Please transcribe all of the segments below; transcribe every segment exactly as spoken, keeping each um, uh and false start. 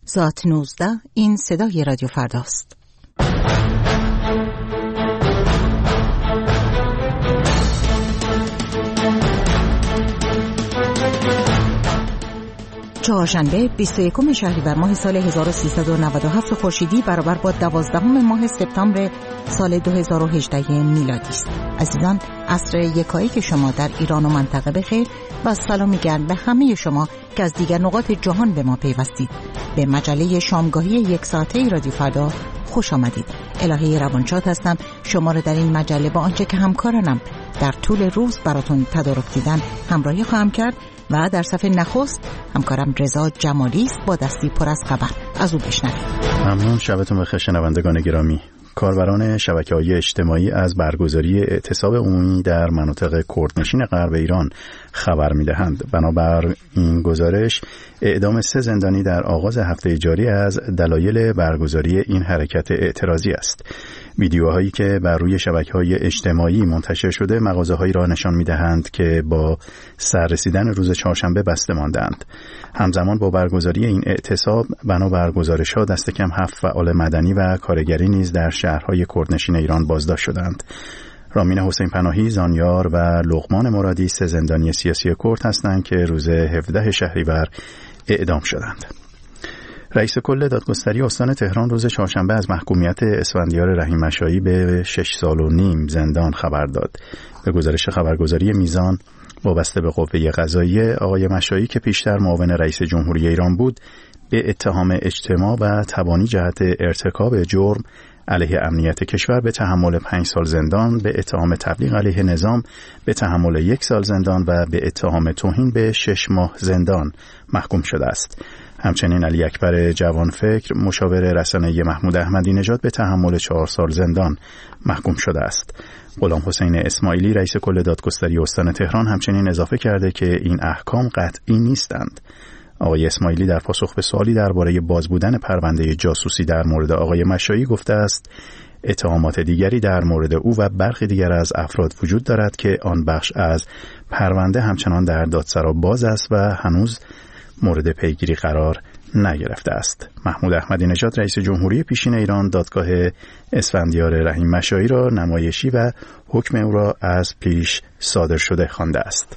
ساعت نوزده. این صدای رادیو فرداست. چهارشنبه بیست و یکم شهریور ماه سال هزار و سیصد و نود و هفت خورشیدی برابر با دوازدهم ماه سپتامبر سال دو هزار و هجده میلادی است. عزیزان، عصر یکایی که شما در ایران و منطقه بخیر و سلامی گرم به همه شما که از دیگر نقاط جهان به ما پیوستید. به مجله شامگاهی یک ساعته رادیو فردا خوش آمدید. الهه روانشاد هستم. شما را در این مجله با آنچه که همکارانم در طول روز براتون تدارک دیدن همراهی خواهم کرد و در صفحه نخست همکارم رضا جمالی است با دستی پر از خبر. از او بشنوید. ممنون. شبتون بخیر شنوندگان گرامی. کاربران شبکه‌های اجتماعی از برگزاری اعتصاب عمومی در مناطق کردنشین غرب ایران خبر می‌دهند. بنابر این گزارش، اعدام سه زندانی در آغاز هفته جاری از دلایل برگزاری این حرکت اعتراضی است. ویدیوهایی که بر روی شبکه‌های اجتماعی منتشر شده مغازه‌هایی را نشان می‌دهند که با سررسیدن روز چهارشنبه بسته ماندند. همزمان با برگزاری این اعتصاب، بنابر گزارش‌ها دست کم هفت فعال مدنی و کارگری نیز در شهرهای کردنشین ایران بازداشت شدند. رامین حسین پناهی، زانیار و لقمان مرادی سه زندانی سیاسی کرد هستند که روز هفدهم شهریور اعدام شدند. رئیس کل دادگستری استان تهران روز چهارشنبه از محکومیت اسفندیار رحیم مشایی به شش سال و نیم زندان خبر داد. به گزارش خبرگزاری میزان، وابسته به قوه قضاییه، آقای مشایی که پیشتر معاون رئیس جمهوری ایران بود، به اتهام اجتماع و تبانی جهت ارتکاب جرم علیه امنیت کشور به تحمل پنج سال زندان، به اتهام تبلیغ علیه نظام به تحمل یک سال زندان و به اتهام توهین به شش ماه زندان محکوم شده است. همچنین علی اکبر جوانفکر، مشاور رسانه‌ای محمود احمدی نژاد، به تحمل چهار سال زندان محکوم شده است. غلام حسین اسماعیلی، رئیس کل دادگستری استان تهران، همچنین اضافه کرده که این احکام قطعی نیستند. آقای اسماعیلی در پاسخ به سوالی درباره باز بودن پرونده جاسوسی در مورد آقای مشایی گفته است اتهامات دیگری در مورد او و برخی دیگر از افراد وجود دارد که آن بخش از پرونده همچنان در دادسرا باز است و هنوز مورد پیگیری قرار نگرفته است. محمود احمدی نژاد، رئیس جمهوری پیشین ایران، دادگاه اسفندیار رحیم مشایی را نمایشی و حکم او را از پیش صادر شده خوانده است.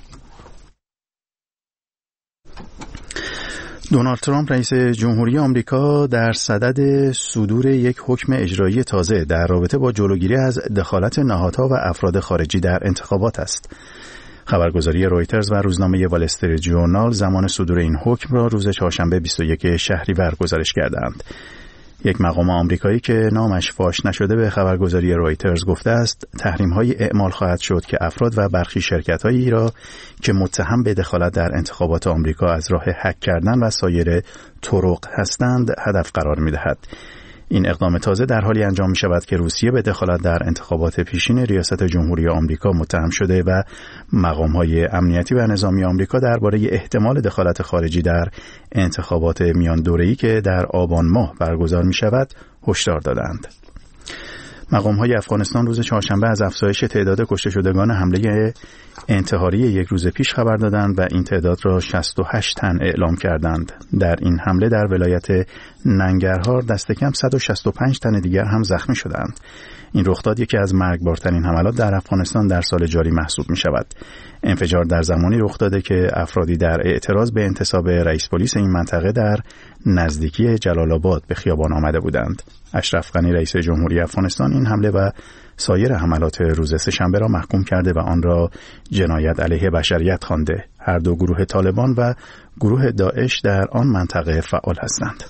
دونالد ترامپ، رئیس جمهوری آمریکا، در صدد صدور یک حکم اجرایی تازه در رابطه با جلوگیری از دخالت نهادها و افراد خارجی در انتخابات است. خبرگزاری رویترز و روزنامه وال استریت ژورنال زمان صدور این حکم را روز چهارشنبه بیست و یکم شهریور گزارش کردند. یک مقام آمریکایی که نامش فاش نشده به خبرگزاری رویترز گفته است تحریم‌های اعمال خواهد شد که افراد و برخی شرکت‌هایی را که متهم به دخالت در انتخابات آمریکا از راه هک کردن و سایر طرق هستند هدف قرار می‌دهد. این اقدام تازه در حالی انجام می شود که روسیه به دخالت در انتخابات پیشین ریاست جمهوری آمریکا متهم شده و مقام‌های امنیتی و نظامی آمریکا درباره احتمال دخالت خارجی در انتخابات میان دوره‌ای که در آبان ماه برگزار می شود هشدار دادند. مقام‌های افغانستان روز چهارشنبه از افزایش تعداد کشته شدگان حمله انتحاری یک روز پیش خبر دادند و این تعداد را شصت و هشت تن اعلام کردند. در این حمله در ولایت ننگرهار دست کم صد و شصت و پنج تن دیگر هم زخمی شدند. این رخداد یکی از مرگبارترین حملات در افغانستان در سال جاری محسوب می شود. انفجار در زمانی رخ داده که افرادی در اعتراض به انتصاب رئیس پلیس این منطقه در نزدیکی جلال آباد به خیابان آمده بودند. اشرف غنی، رئیس جمهوری افغانستان، این حمله و سایر حملات روز سه‌شنبه را محکوم کرده و آن را جنایت علیه بشریت خوانده. هر دو گروه طالبان و گروه داعش در آن منطقه فعال هستند.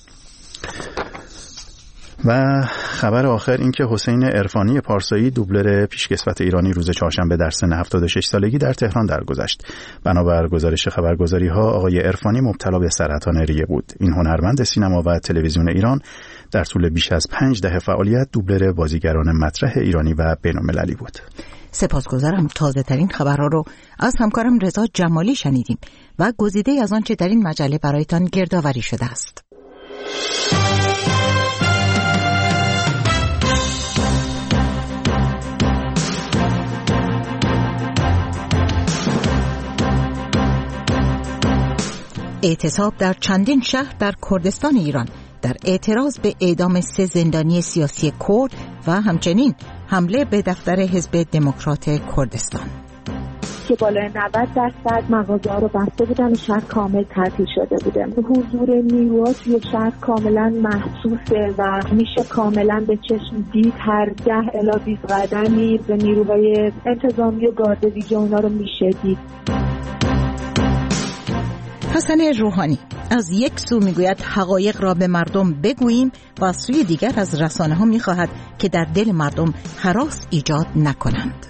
و خبر آخر این که حسین عرفانی پارسایی، دوبلر پیشکسوت ایرانی، روز چهارشنبه در سن هفتاد و شش سالگی در تهران درگذشت. بنابر گزارش خبرگزاری‌ها آقای عرفانی مبتلا به سرطان ریه بود. این هنرمند سینما و تلویزیون ایران در طول بیش از پنج دهه فعالیت دوبلر بازیگران مطرح ایرانی و بین‌المللی بود. سپاسگزارم. تازه ترین خبرها رو از همکارم رضا جمالی شنیدیم و گزیده از آنچه در این مجله برایتان گردآوری شده است. اعتصاب در چندین شهر در کردستان ایران در اعتراض به اعدام سه زندانی سیاسی کرد و همچنین حمله به دفتر حزب دموکرات کردستان که بالای نود درصد مغازه‌ها رو بسته بودن و شهر کامل تعطیل شده بوده. حضور نیروها توی شهر کاملا محسوسه و میشه کاملا به چشم دید. هر ده الی بیست قدمی به نیروهای انتظامی و گارد ویژه اونا رو میشه دید. حسن روحانی از یک سو میگوید حقایق را به مردم بگوییم و از سوی دیگر از رسانه ها میخواهد که در دل مردم هراس ایجاد نکنند.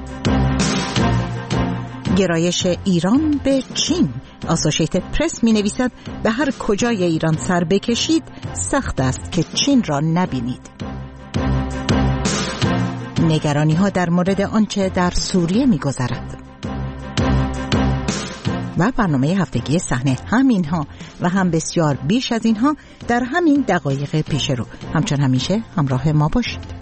گرایش ایران به چین. اسوسییتد پرس می نویسد به هر کجای ایران سر بکشید سخت است که چین را نبینید. نگرانی ها در مورد آنچه در سوریه می گذرد. و برنامه هفتگی صحنه همین ها و هم بسیار بیش از اینها در همین دقایق پیش رو. همچون همیشه همراه ما باشید.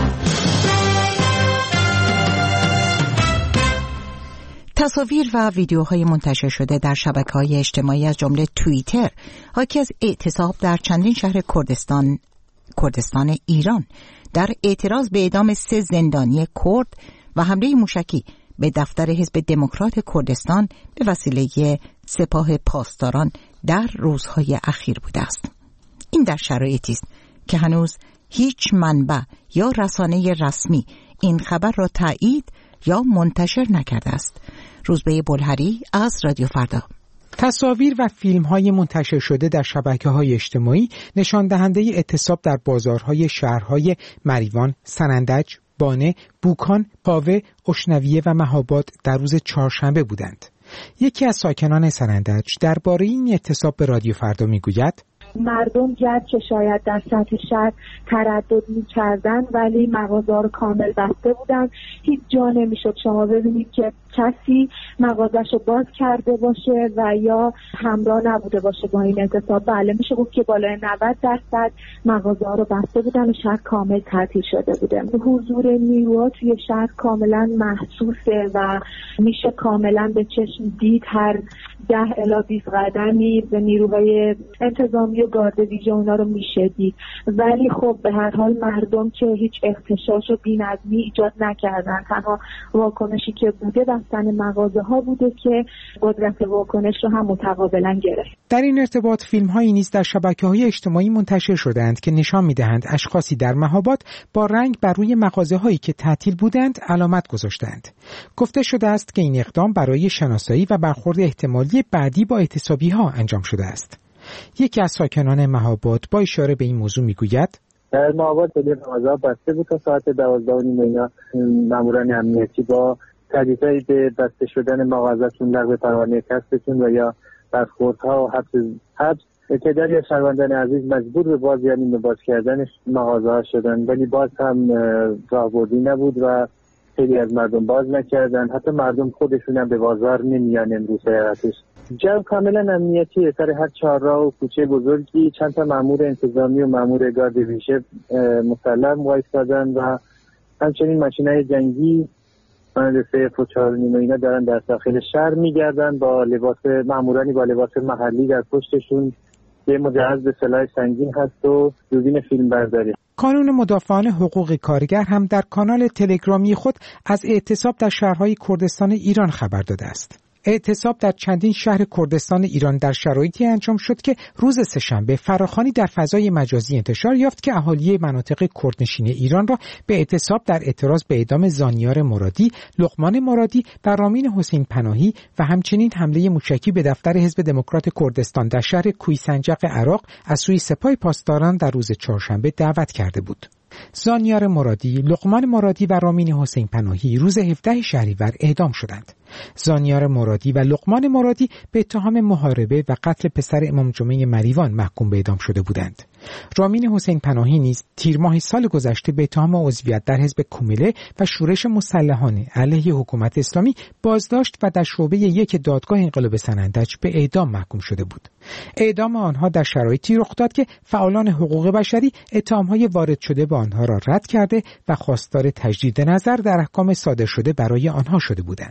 تصاویر و ویدیوهای منتشر شده در شبکه‌های اجتماعی از جمله توییتر حاکی از اعتصاب در چندین شهر کردستان کردستان ایران در اعتراض به اعدام سه زندانی کرد و حمله موشکی به دفتر حزب دموکرات کردستان به وسیله سپاه پاسداران در روزهای اخیر بوده است. این در شرایطی است که هنوز هیچ منبع یا رسانه رسمی این خبر را تایید یا منتشر نکرده است. روزبه بلهری از رادیو فردا. تصاویر و فیلم‌های منتشر شده در شبکه‌های اجتماعی نشان دهنده اعتصاب در بازارهای شهرهای مریوان، سنندج، بانه، بوکان، پاوه، اشنویه و مهاباد در روز چهارشنبه بودند. یکی از ساکنان سنندج درباره این اعتصاب به رادیو فردا میگوید: مردم گرچه شاید در سطح شهر تردد می‌کردن ولی مغازه‌ها رو کامل بسته بودن. هیچ جا نمی‌شد شما ببینید که کسی مغازه‌شو باز کرده باشه و یا همراه نبوده باشه با این اعتصاب. بله میشه گفت که بالای نود درصد مغازه‌ها رو بسته بودن و شهر کامل تعطیل شده بوده. حضور نیروها توی شهر کاملا محسوسه و میشه کاملا به چشم دید. هر ده الی بیست قدمی به نیروهای انتظامی و گارد ویژه اونا رو میشه دید. ولی خب به هر حال مردم که هیچ اختشاش و بی‌نظمی ایجاد نکردن. تنها واکنشی که بوده بستن مغازه ها بوده که قدرت واکنش رو هم متقابلا گرفت. در این ارتباط فیلم هایی نیز در شبکه‌های اجتماعی منتشر شدند که نشان می‌دهند اشخاصی در مهاباد با رنگ بر روی مغازه هایی که تعطیل بودند علامت گذاشتند. گفته شده است که این اقدام برای شناسایی و برخورد احتمالی بعدی با اعتصابی ها انجام شده است. یکی از ساکنان مهاباد با اشاره به این موضوع میگوید: در مهاباد کلی مغازه‌ها بسته بود تا ساعت دوازده و نیم اینا ماموران امنیتی با تهدیدهای به بسته شدن مغازه‌شون، لغو پروانه کسبشون و یا برخوردها و حبس حبس تعدادی از شهروندان عزیز مجبور به باز یا نیمه باز کردن مغازه‌ها شدن، ولی باز هم راهبردی نبود و خیلی از مردم باز نکردن. حتی مردم خودشون هم به بازار نمیان امروز حقیقتش. جو کاملا امنیتی. سر هر چهارراه و کوچه بزرگی چند تا مأمور انتظامی و مأمور گارد ویژه مسلح وایسادن و همچنین ماشینای جنگی مانند سیف و چهار نیمه اینا دارن در داخل شهر میگردن با لباس مأمورانی با لباس محلی در پشتشون. یه مجهز به سلاح سنگین هست و دوربین فیلم برداری. کانون مدافعان حقوق کارگر هم در کانال تلگرامی خود از اعتصاب در شهرهای کردستان ایران خبر داده است. اعتصاب در چندین شهر کردستان ایران در شرایطی انجام شد که روز سه‌شنبه فراخوانی در فضای مجازی انتشار یافت که اهالی مناطق کردنشین ایران را به اعتصاب در اعتراض به اعدام زانیار مرادی، لقمان مرادی و رامین حسین پناهی و همچنین حمله موشکی به دفتر حزب دموکرات کردستان در شهر کوهستانجق عراق از سوی سپاه پاسداران در روز چهارشنبه دعوت کرده بود. زانیار مرادی، لقمان مرادی و رامین حسین پناهی روز هفدهم شهریور اعدام شدند. زانیار مرادی و لقمان مرادی به اتهام محاربه و قتل پسر امام جمعه مریوان محکوم به اعدام شده بودند. رامین حسین پناهی نیز تیر ماه سال گذشته به اتهام عضویت در حزب کومله و شورش مسلحانه علیه حکومت اسلامی بازداشت و در شعبه یک دادگاه انقلاب سنندج به اعدام محکوم شده بود. اعدام آنها در شرایطی رخ داد که فعالان حقوق بشری اتهام‌های وارد شده به آنها را رد کرده و خواستار تجدید نظر در احکام صادر شده برای آنها شده بودند.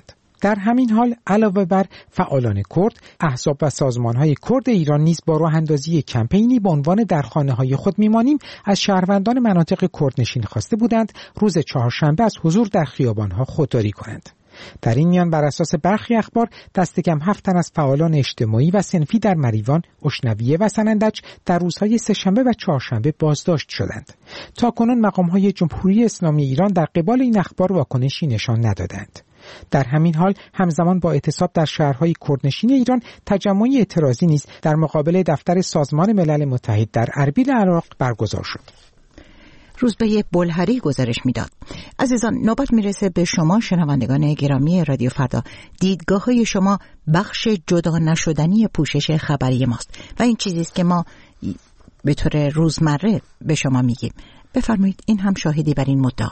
در همین حال علاوه بر فعالان کرد، احزاب و سازمان‌های کرد ایران نیز با راه‌اندازی کمپینی با عنوان در خانه‌های خود میمانیم از شهروندان مناطق کردنشین خواسته بودند روز چهارشنبه از حضور در خیابان‌ها خودداری کنند. در این میان بر اساس برخی اخبار دست کم هفت تن از فعالان اجتماعی و صنفی در مریوان، اشنویه و سنندج در روزهای سه‌شنبه و چهارشنبه بازداشت شدند. تاکنون مقام‌های جمهوری اسلامی ایران در قبال این اخبار واکنشی نشان ندادند. در همین حال همزمان با اعتصاب در شهرهای کردنشین ایران تجمعی اعتراضی نیز در مقابل دفتر سازمان ملل متحد در اربیل عراق برگزار شد. روزبه بلهری گزارش میداد. عزیزان، نوبت میرسه به شما شنوندگان گرامی رادیو فردا. دیدگاه های شما بخش جدا نشدنی پوشش خبری ماست و این چیزی است که ما به طور روزمره به شما میگیم. بفرمایید، این هم شاهدی بر این مدعا.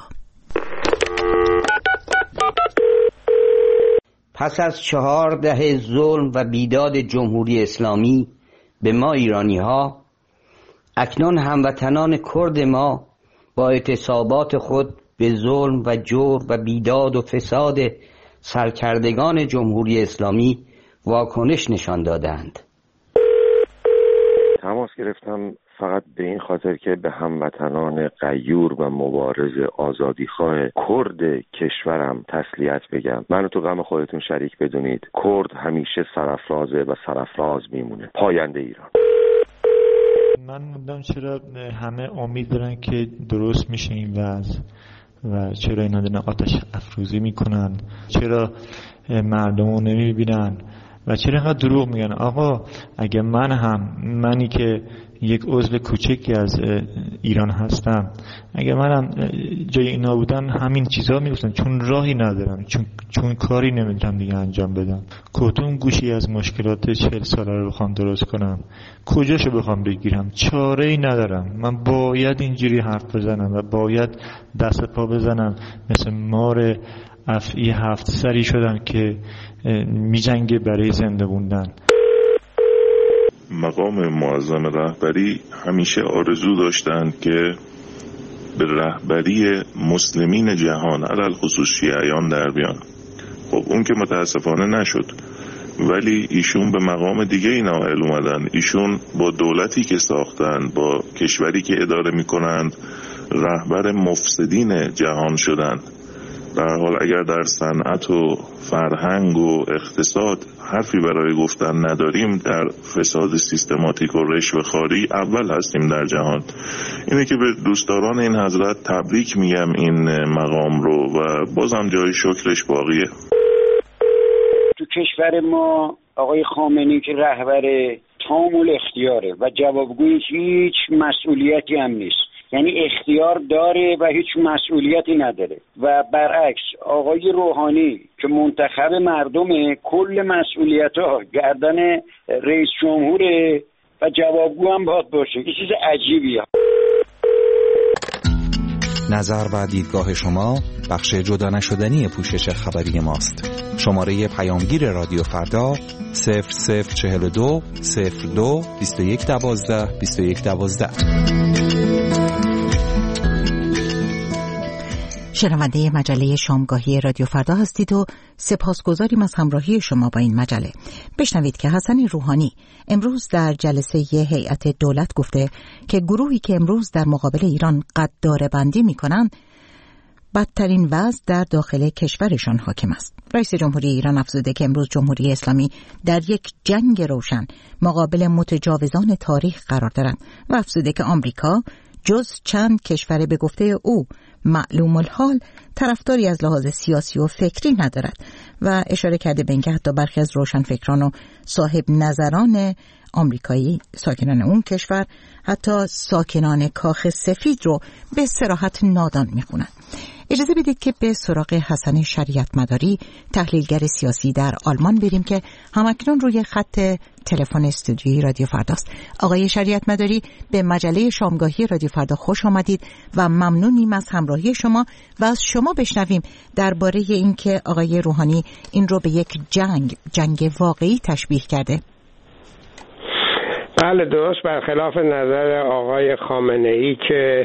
پس از چهار دهه ظلم و بیداد جمهوری اسلامی به ما ایرانی ها، اکنون هموطنان کرد ما با اعتصابات خود به ظلم و جور و بیداد و فساد سرکردگان جمهوری اسلامی واکنش نشان دادند. تماس گرفتم فقط به این خاطر که به هموطنان غیور و مبارز آزادیخواه کرد کشورم تسلیت بگم. منو تو غم خودتون شریک بدونید. کرد همیشه سرافرازه و سرافراز میمونه. پاینده ایران. من موندم چرا همه امید دارن که درست میشه این وضع و چرا اینا دارن آتش افروزی میکنن، چرا مردم رو نمیبینن و چرا اینقدر دروغ میگن. آقا اگه من هم منی که یک عضو کوچکی از ایران هستم، اگه منم جای اینا بودم همین چیزا میگفتم، چون راهی ندارم، چون چون کاری نمیتونم دیگه انجام بدم. کدوم گوشی از مشکلات چهل ساله رو بخوام درست کنم، کجاشو بخوام بگیرم، چاره ای ندارم. من باید اینجوری حرف بزنم و باید دست پا بزنم مثل مار افعی هفت سری شدم که میجنگه برای زنده موندن. مقام معظم رهبری همیشه آرزو داشتند که به رهبری مسلمین جهان علل خصوص شیعیان در بیان. خب اون که متاسفانه نشد، ولی ایشون به مقام دیگه ای نائل اومدن. ایشون با دولتی که ساختن، با کشوری که اداره میکنند، رهبر مفسدین جهان شدند. به هر حال اگر در صنعت و فرهنگ و اقتصاد حرفی برای گفتن نداریم، در فساد سیستماتیک و رشوه‌خواری اول هستیم در جهان. اینه که به دوستداران این حضرت تبریک میگم این مقام رو و بازم جای شکرش باقیه. تو کشور ما آقای خامنه‌ای که رهبر تام الاختیاره و جوابگوی هیچ مسئولیتی هم نیست، یعنی اختیار داره و هیچ مسئولیتی نداره. و برعکس آقای روحانی که منتخب مردمه، کل مسئولیت‌ها گردن رئیس جمهوره و جوابگو هم باید باشه. یه چیز عجیبیه. نظر و دیدگاه شما بخش جدا نشدنی پوشش خبری ماست. شماره پیامگیر رادیو فردا صفر صفر چهل و دو صفر دو بیست و یک دوازده بیست و یک دوازده. شنونده مجله شامگاهی رادیو فردا هستید و سپاسگزاریم از همراهی شما با این مجله. بشنوید که حسن روحانی امروز در جلسه هیئت دولت گفته که گروهی که امروز در مقابل ایران قدردان بندی می کنند بدترین وضع در داخل کشورشان حاکم است. رئیس جمهوری ایران افزوده که امروز جمهوری اسلامی در یک جنگ روشن مقابل متجاوزان تاریخ قرار دارند و افزوده که آمریکا جز چند کشور به گفته او معلوم الحال طرفداری از لحاظ سیاسی و فکری ندارد و اشاره کرده به اینکه حتی برخی از روشنفکران و صاحب نظران آمریکایی ساکنان اون کشور حتی ساکنان کاخ سفید رو به صراحت نادان می‌خوانند. اجازه بدید که به سراغ حسن شریعت مداری تحلیلگر سیاسی در آلمان بریم که همکنون روی خط تلفن استودیوی رادیو فرداست. آقای شریعت مداری به مجله شامگاهی رادیو فردا خوش آمدید و ممنونیم از همراهی شما و از شما بشنویم درباره اینکه آقای روحانی این رو به یک جنگ جنگ واقعی تشبیه کرده. بله درست، برخلاف نظر آقای خامنه‌ای که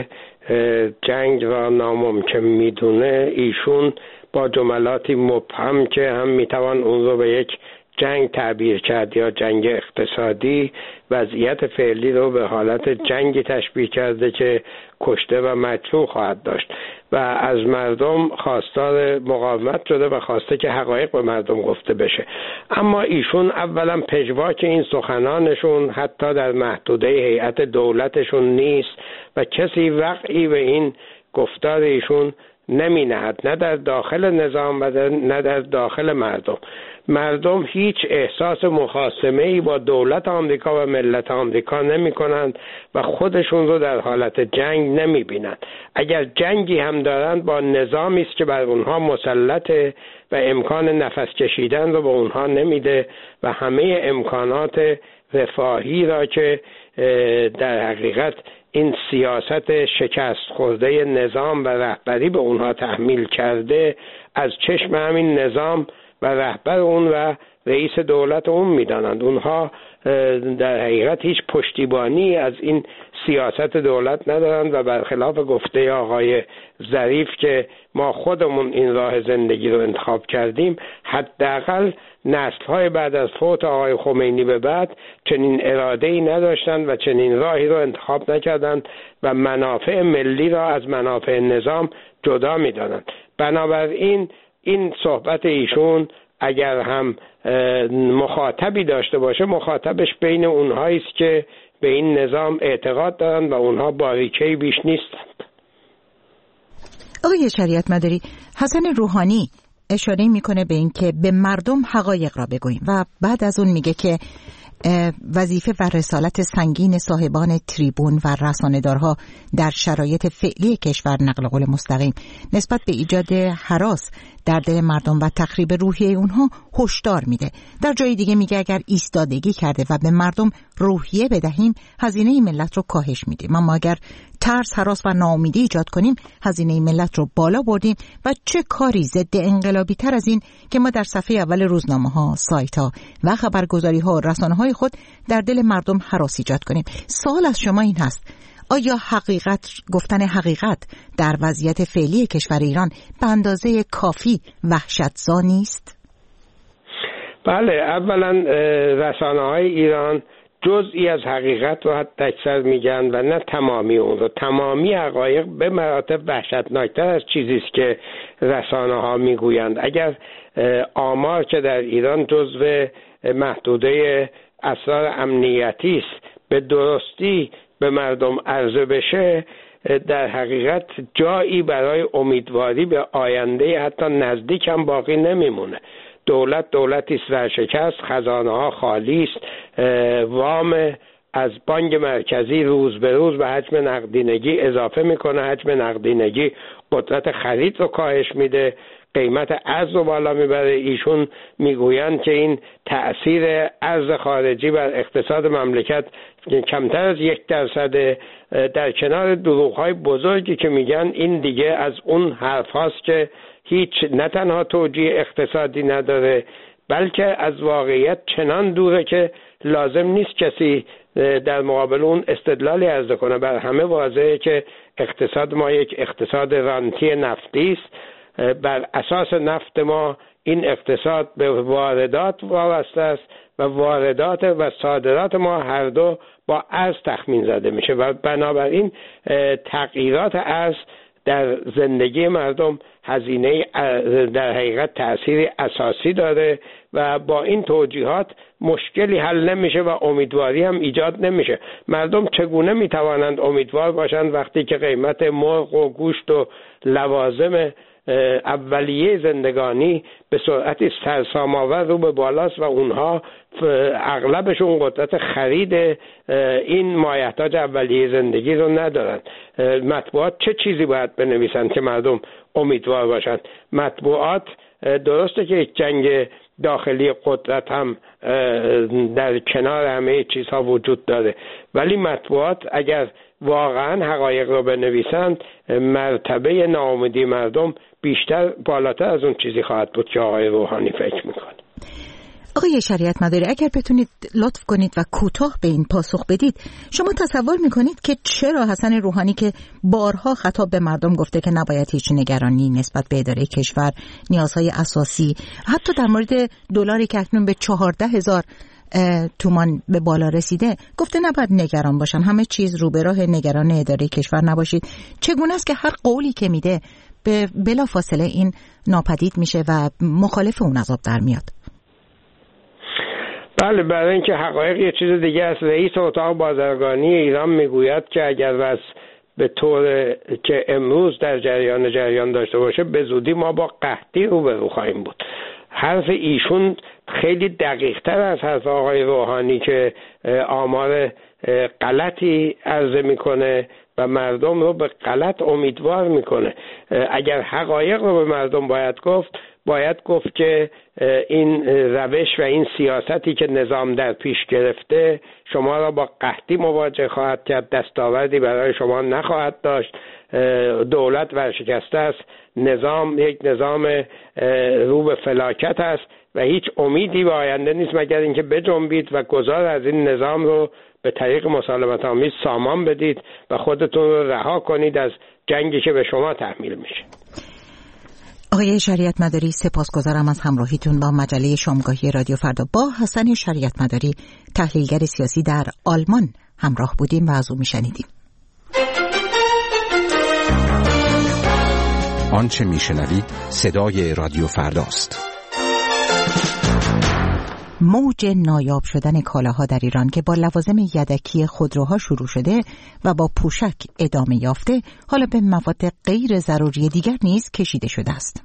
جنگ را ناممکن میدونه، ایشون با جملاتی مبهم که هم میتوان اون رو به یک جنگ تعبیر کرد یا جنگ اقتصادی، وضعیت فعلی رو به حالت جنگی تشبیه کرده که کشته و مجروح خواهد داشت و از مردم خواستار مقاومت شده و خواسته که حقایق به مردم گفته بشه. اما ایشون اولا پژواک این سخنانشون حتی در محدوده هیئت دولتشون نیست و کسی وقعی به این گفتار ایشون نمی نهد، نه در داخل نظام و نه در داخل مردم. مردم هیچ احساس مخاصمه‌ای با دولت آمریکا و ملت آمریکا نمی کنند و خودشون رو در حالت جنگ نمی بینند. اگر جنگی هم دارند با نظامی است که بر اونها مسلطه و امکان نفس کشیدن رو به اونها نمیده و همه امکانات رفاهی را که در حقیقت این سیاست شکست خورده نظام و رهبری به اونها تحمیل کرده از چشم همین نظام و رهبر اون و رئیس دولت اون میدانند. اونها در حقیقت هیچ پشتیبانی از این سیاست دولت ندارند و برخلاف گفته آقای ظریف که ما خودمون این راه زندگی رو انتخاب کردیم، حداقل نسل‌های بعد از فوت آقای خمینی به بعد چنین اراده‌ای نداشتند و چنین راهی رو انتخاب نکردند و منافع ملی را از منافع نظام جدا می‌دانند. بنابراین این صحبت ایشون اگر هم مخاطبی داشته باشه، مخاطبش بین اونهایی است که به این نظام اعتقاد دارند و اونها باریکه‌ای بیش نیستند. آقای شریعت مداری، حسن روحانی اشاره میکنه به این که به مردم حقایق را بگوییم و بعد از اون میگه که وظیفه و رسالت سنگین صاحبان تریبون و رسانه‌دارها در شرایط فعلی کشور نقل قول مستقیم نسبت به ایجاد هراس در دل مردم و تخریب روحیه اونها هشدار میده. در جای دیگه میگه اگر ایستادگی کرده و به مردم روحیه بدهیم هزینه ملت رو کاهش میدیم، اما اگر ترس، هراس و ناامیدی ایجاد کنیم هزینه ملت رو بالا بردیم و چه کاری ضد انقلابی تر از این که ما در صفحه اول روزنامه ها، سایت ها و خبرگزاری ها و رسانه های خود در دل مردم هراس ایجاد کنیم. سوال از شما این هست: آیا حقیقت، گفتن حقیقت در وضعیت فعلی کشور ایران به اندازه کافی وحشتزا نیست؟ بله، اولا رسانه‌های ایران جزئی از حقیقت رو حتی اکثر میگن و نه تمامی اون رو. تمامی حقایق به مراتب وحشتناکتر از چیزی است که رسانه‌ها میگویند. اگر آمار که در ایران جزو محدوده اسرار امنیتی است به درستی به مردم عرضه بشه، در حقیقت جایی برای امیدواری به آینده حتی نزدیک هم باقی نمیمونه. دولت دولتی است ورشکست، خزانه ها خالی است، وام از بانک مرکزی روز به روز به حجم نقدینگی اضافه میکنه، حجم نقدینگی قدرت خرید رو کاهش میده، قیمت ارز رو بالا میبره. ایشون میگویند که این تأثیر ارز خارجی بر اقتصاد مملکت کمتر از یک درصد، در کنار دروغ‌های بزرگی که میگن این دیگه از اون حرف هاست که هیچ نه تنها توجیه اقتصادی نداره بلکه از واقعیت چنان دوره که لازم نیست کسی در مقابل اون استدلالی عرضه کنه. بر همه واضحه که اقتصاد ما یک اقتصاد رانتی نفتی است. بر اساس نفت ما این اقتصاد به واردات وابسته است و واردات و صادرات ما هر دو با ارز تخمین زده میشه و بنابراین تغییرات ارز در زندگی مردم هزینه در حقیقت تأثیر اساسی داره و با این توجیهات مشکلی حل نمیشه و امیدواری هم ایجاد نمیشه. مردم چگونه میتوانند امیدوار باشند وقتی که قیمت مرغ و گوشت و لوازم اولیه زندگانی به سرعتی سرسام‌آور رو به بالاست و اونها اغلبشون قدرت خرید این مایحتاج اولیه زندگی رو ندارن. مطبوعات چه چیزی باید بنویسن که مردم امیدوار باشن؟ مطبوعات درسته که یک جنگ داخلی قدرت هم در کنار همه چیزها وجود داره، ولی مطبوعات اگر واقعا حقایق رو بنویسند مرتبه ناامیدی مردم بیشتر بالاتر از اون چیزی خواهد بود که آقای روحانی فکر میکنه. آقای شریعت مداری، اگر بتونید لطف کنید و کوتاه به این پاسخ بدید، شما تصور میکنید که چرا حسن روحانی که بارها خطاب به مردم گفته که نباید هیچ نگرانی نسبت به اداره کشور، نیازهای اساسی، حتی در مورد دلاری که اکنون به چهارده هزار تومان به بالا رسیده، گفته نباید نگران باشن، همه چیز رو به راه، نگران اداره کشور نباشید، چگونه است که هر قولی که میده به بلا فاصله این ناپدید میشه و مخالف اون عذاب در میاد؟ بله، برای اینکه حقایق یه چیز دیگه است. رئیس اتاق بازرگانی ایران میگوید که اگر وضع به طور که امروز در جریان جریان داشته باشه، به زودی ما با قحطی روبرو خواهیم بود. حرف ایشون خیلی دقیق تر از حرف آقای روحانی که آمار غلطی عرضه میکنه و مردم رو به غلط امیدوار میکنه. اگر حقایق رو به مردم باید گفت، باید گفت که این روش و این سیاستی که نظام در پیش گرفته شما را با قحطی مواجه خواهد کرد، دستاوردی برای شما نخواهد داشت، دولت ورشکسته است، نظام یک نظام رو به فلاکت است و هیچ امیدی به آینده نیست مگر اینکه بجنبید و گذار از این نظام رو به طریق مسالمت آمیز سامان بدید و خودتون رو رها کنید از جنگی که به شما تحمیل میشه. آقای شریعت مداری، سپاسگزارم از همراهیتون با مجله شامگاهی رادیو فردا. با حسن شریعت مداری، تحلیلگر سیاسی در آلمان همراه بودیم و از او میشنیدیم. آنچه میشنوید صدای رادیو فرداست. موج نایاب شدن کالاها در ایران که با لوازم یدکی خودروها شروع شده و با پوشک ادامه یافته، حالا به مواد غیر ضروری دیگر نیز کشیده شده است.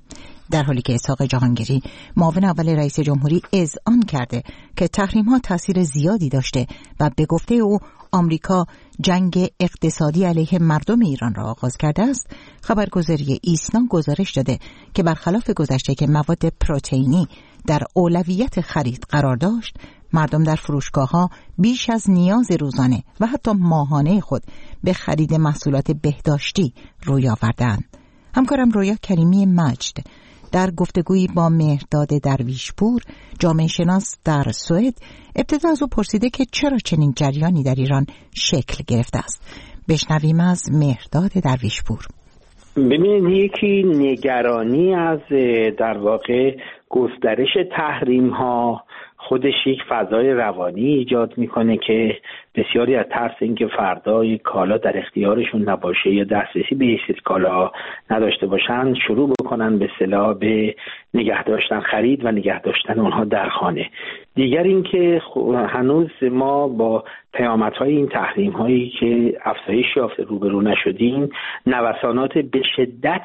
در حالی که اسحاق جهانگیری، معاون اول رئیس جمهوری، اذعان کرده که تحریم‌ها تأثیر زیادی داشته و به گفته او آمریکا جنگ اقتصادی علیه مردم ایران را آغاز کرده است، خبرگزاری ایسنا گزارش داده که برخلاف گذشته که مواد پروتئینی در اولویت خرید قرار داشت، مردم در فروشگاه‌ها بیش از نیاز روزانه و حتی ماهانه خود به خرید محصولات بهداشتی روی آوردند. همکارم رویا کریمی مجد در گفتگویی با مهرداد درویشپور، جامعه شناس در سوئد، ابتدا از او پرسیده که چرا چنین جریانی در ایران شکل گرفته است. بشنویم از مهرداد درویشپور. ببینید، یکی نگرانی از در واقع گسترش تحریم ها خودش یک فضای روانی ایجاد میکنه که بسیاری از ترس اینکه فردا یک کالا در اختیارشون نباشه یا دسترسی به یک سری کالا نداشته باشن، شروع بکنن به اصطلاح به نگه داشتن خرید و نگه داشتن اونها در خانه. دیگر اینکه هنوز ما با پیامدهای این تحریم هایی که افزایش یافته روبرو نشدیم، نوسانات به شدت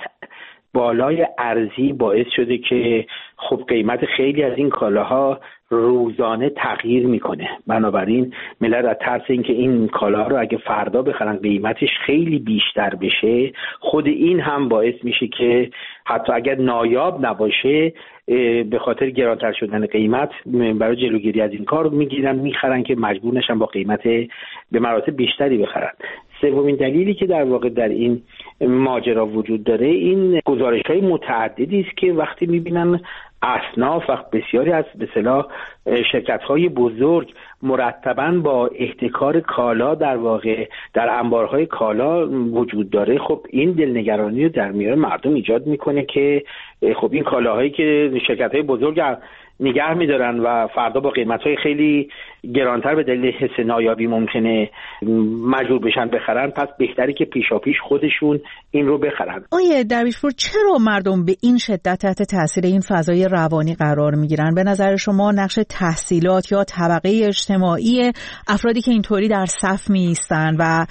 بالای ارزی باعث شده که خب قیمت خیلی از این کالاها روزانه تغییر میکنه. بنابراین ملت از ترس اینکه این کالاها رو اگه فردا بخرن قیمتش خیلی بیشتر بشه، خود این هم باعث میشه که حتی اگر نایاب نباشه، به خاطر گرانتر شدن قیمت برای جلوگیری از این کار میگیرن میخرن که مجبور نشن با قیمت به مراتب بیشتری بخرن. سومین دلیلی که در واقع در این ماجرا وجود داره، این گزارش‌های متعددی است که وقتی می‌بینن اصناف و بسیاری از به اصطلاح شرکت‌های بزرگ مرتباً با احتکار کالا در واقع در انبارهای کالا وجود داره، خب این دلنگرانی رو در میان مردم ایجاد میکنه که خب این کالاهایی که شرکت‌های بزرگ نگه می‌دارن و فردا با قیمت‌های خیلی گرانتر به دلیل حس نایابی ممکنه مجبور بشن بخرن، پس بهتره که پیشاپیش خودشون این رو بخرن. آیه درویشپور، چرا مردم به این شدت تحت تاثیر این فضای روانی قرار میگیرن؟ به نظر شما نقش تحصیلات یا طبقه اجتماعی افرادی که اینطوری در صف میایستن و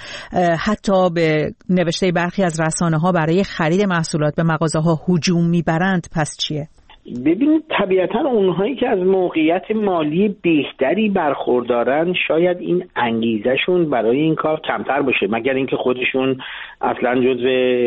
حتی به نوشته برخی از رسانه‌ها برای خرید محصولات به مغازه‌ها هجوم میبرند پس چیه؟ ببینید، طبیعتا اونهایی که از موقعیت مالی بهتری برخوردارن شاید این انگیزشون برای این کار کمتر باشه، مگر اینکه خودشون اصلا جزو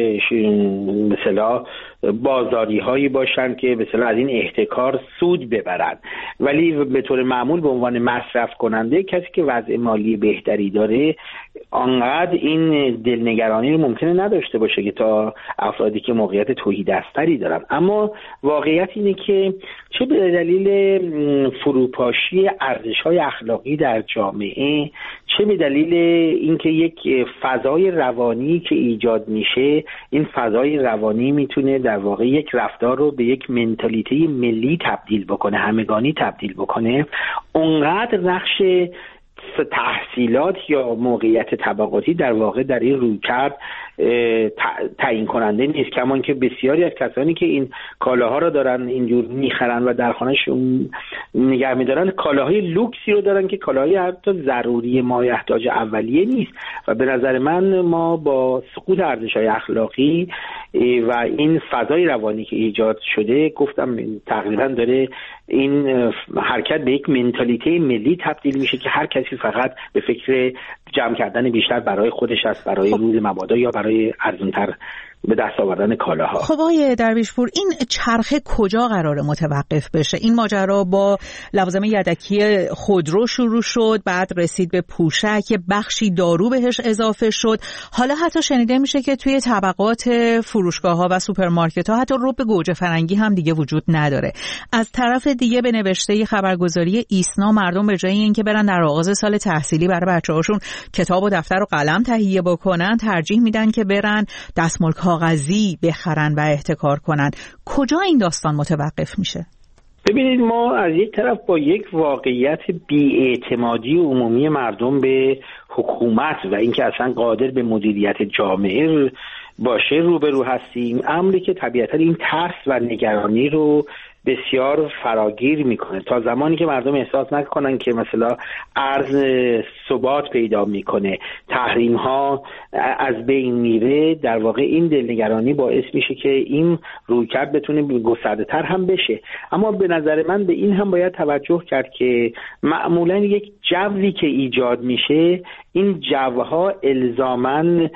مثلا بازاری هایی باشن که مثلا از این احتکار سود ببرن. ولی به طور معمول به عنوان مصرف کننده، کسی که وضع مالی بهتری داره آنقدر این دلنگرانی رو ممکنه نداشته باشه که تا افرادی که موقعیت تهیدستری دارن. اما واقعیت اینه که چه به دلیل فروپاشی ارزش‌های اخلاقی در جامعه، چه به دلیل اینکه یک فضای روانی که ایجاد میشه، این فضای روانی میتونه در واقع یک رفتار رو به یک منتالیته ملی تبدیل بکنه، همگانی تبدیل بکنه، اونقدر نقش تحصیلات یا موقعیت طبقاتی در واقع در این رویکرد تعیین کننده نیست. کمان که بسیاری از کسانی که این کالاها رو دارن اینجور میخرن و در خانهشون نگه میدارن، کالاهای لوکسی رو دارن که کالاهای حتی ضروری مایحتاج اولیه نیست و به نظر من ما با سقوط ارزش‌های اخلاقی و این فضای روانی که ایجاد شده، گفتم تقریبا داره این حرکت به یک منتالیته ملی تبدیل میشه که هر کسی فقط به فکر جمع کردن بیشتر برای خودش است، برای خب. روز مبادا یا برای ارزان‌تر به دست آوردن کالاها. خب آقای درویشپور، این چرخه کجا قراره متوقف بشه؟ این ماجرا با لوازم یدکی خودرو شروع شد، بعد رسید به پوشک، بخشی دارو بهش اضافه شد، حالا حتی شنیده میشه که توی طبقات فروشگاه‌ها و سوپرمارکت‌ها حتی رب گوجه فرنگی هم دیگه وجود نداره. از طرف دیگه به نوشته خبرگزاری ایسنا، مردم به جای اینکه برن در آغاز سال تحصیلی برای بچه‌هاشون کتاب و دفتر و قلم تهیه بکنن، ترجیح میدن که برن دستمال کاغذی بخرن و احتکار کنن. کجا این داستان متوقف میشه؟ ببینید، ما از یک طرف با یک واقعیت بی‌اعتمادی عمومی مردم به حکومت و اینکه اصلا قادر به مدیریت جامعه باشه روبرو هستیم، امری که طبیعتا این ترس و نگرانی رو بسیار فراگیر میکنه. تا زمانی که مردم احساس نکنن که مثلا ارز ثبات پیدا میکنه، تحریم ها از بین میره، در واقع این دلنگرانی باعث میشه که این رویکرد بتونه گسترده تر هم بشه. اما به نظر من به این هم باید توجه کرد که معمولا یک جوی که ایجاد میشه، این جوها الزاماً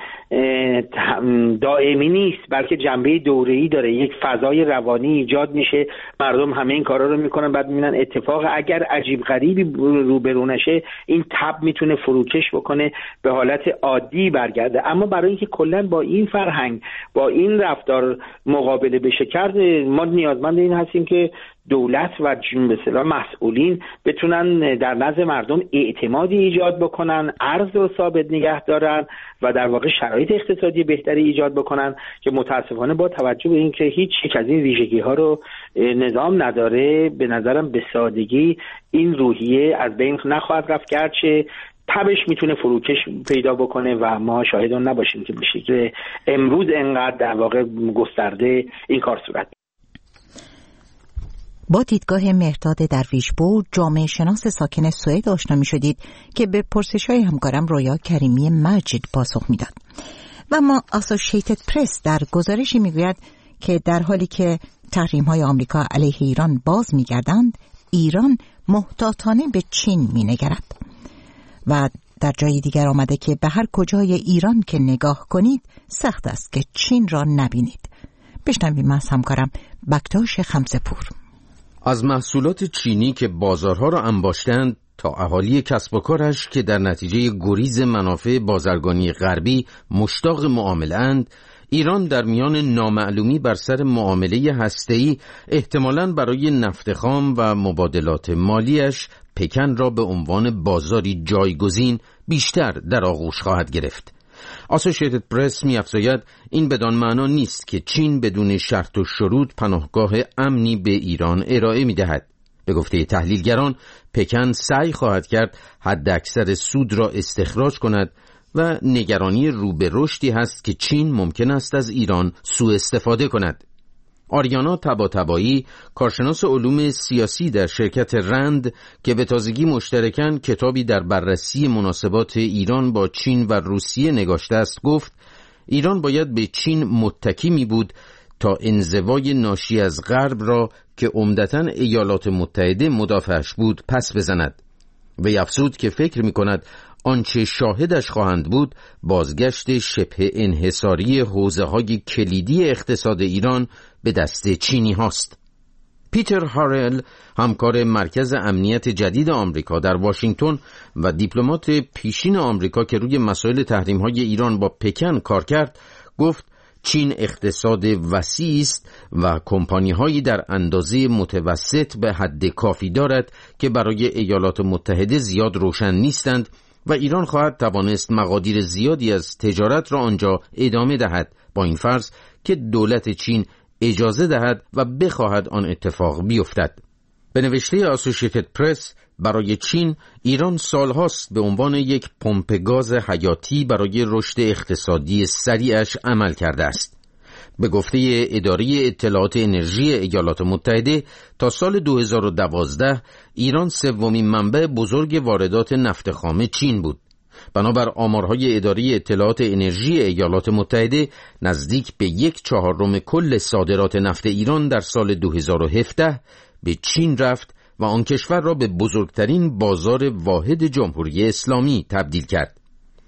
دائمی نیست، بلکه جنبه دوره‌ای داره. یک فضای روانی ایجاد میشه، مردم همه این کارا رو میکنن، بعد میبینن اتفاق اگر عجیب غریبی روبرو نشه، این تب میتونه فروکش بکنه، به حالت عادی برگرده. اما برای اینکه کلا با این فرهنگ، با این رفتار مقابله بشه کرد، ما نیازمند این هستیم که دولت و به اصطلاح مسئولین بتونن در نزد مردم اعتمادی ایجاد بکنن، ارز رو ثابت نگه دارن و در واقع شرایط اقتصادی بهتری ایجاد بکنن که متاسفانه با توجه به اینکه هیچ یک از این ویژگی ها رو نظام نداره، به نظرم به سادگی این روحیه از بین نخواهد رفت، گرچه تبش میتونه فروکش پیدا بکنه و ما شاهدان نباشیم که به شکل امروز انقدر در واقع گسترده این کار صورت. با دیدگاه مهرداد درویشپور، جامعه شناس ساکن سوئد آشنا می شدید که به پرسش‌های همکارم رویا کریمی مجید پاسخ میداد. و اما اسوسییتد پرس در گزارشی میگوید که در حالی که تحریم‌های آمریکا علیه ایران باز می‌گردند، ایران محتاطانه به چین می‌نگرد. و در جای دیگر آمده که به هر کجای ایران که نگاه کنید سخت است که چین را نبینید. بشنویم از همکارم بکتاش خمسه‌پور. از محصولات چینی که بازارها را انباشتند تا اهالی کسب و کارش که در نتیجه گریز منافع بازرگانی غربی مشتاق معامله‌اند، ایران در میان نامعلومی بر سر معامله هسته‌ای احتمالاً برای نفت خام و مبادلات مالیش پکن را به عنوان بازاری جایگزین بیشتر در آغوش خواهد گرفت. اسوسییتد پرس می‌افزاید این بدان معنا نیست که چین بدون شرط و شروط پناهگاه امنی به ایران ارائه می‌دهد. به گفته تحلیلگران، پکن سعی خواهد کرد حداکثر سود را استخراج کند و نگرانی رو به رشدی هست که چین ممکن است از ایران سوء استفاده کند. آریانا طباطبایی، کارشناس علوم سیاسی در شرکت رند که به تازگی مشترکاً کتابی در بررسی مناسبات ایران با چین و روسیه نگاشته است، گفت ایران باید به چین متکی می بود تا انزوای ناشی از غرب را که عمدتاً ایالات متحده مدافعش بود پس بزند. و افزود که فکر می کند آنچه شاهدش خواهند بود بازگشت شبه انحصاری حوزه‌های کلیدی اقتصاد ایران به دست چینی هاست. پیتر هارل، همکار مرکز امنیت جدید آمریکا در واشنگتن و دیپلمات پیشین آمریکا که روی مسائل تحریم‌های ایران با پکن کار کرد، گفت چین اقتصاد وسیعی است و کمپانی‌هایی در اندازه متوسط به حد کافی دارد که برای ایالات متحده زیاد روشن نیستند و ایران خواهد توانست مقادیر زیادی از تجارت را آنجا ادامه دهد، با این فرض که دولت چین اجازه دهد و بخواهد آن اتفاق بیفتد. به نوشته اسوسییتد پرس، برای چین ایران سالهاست به عنوان یک پمپ گاز حیاتی برای رشد اقتصادی سریعش عمل کرده است. به گفته اداره اطلاعات انرژی ایالات متحده، تا سال دو هزار و دوازده ایران سومین منبع بزرگ واردات نفت خام چین بود. بنابر آمارهای اداره اطلاعات انرژی ایالات متحده، نزدیک به یک چهارم کل صادرات نفت ایران در سال دو هزار و هفده به چین رفت و آن کشور را به بزرگترین بازار واحد جمهوری اسلامی تبدیل کرد.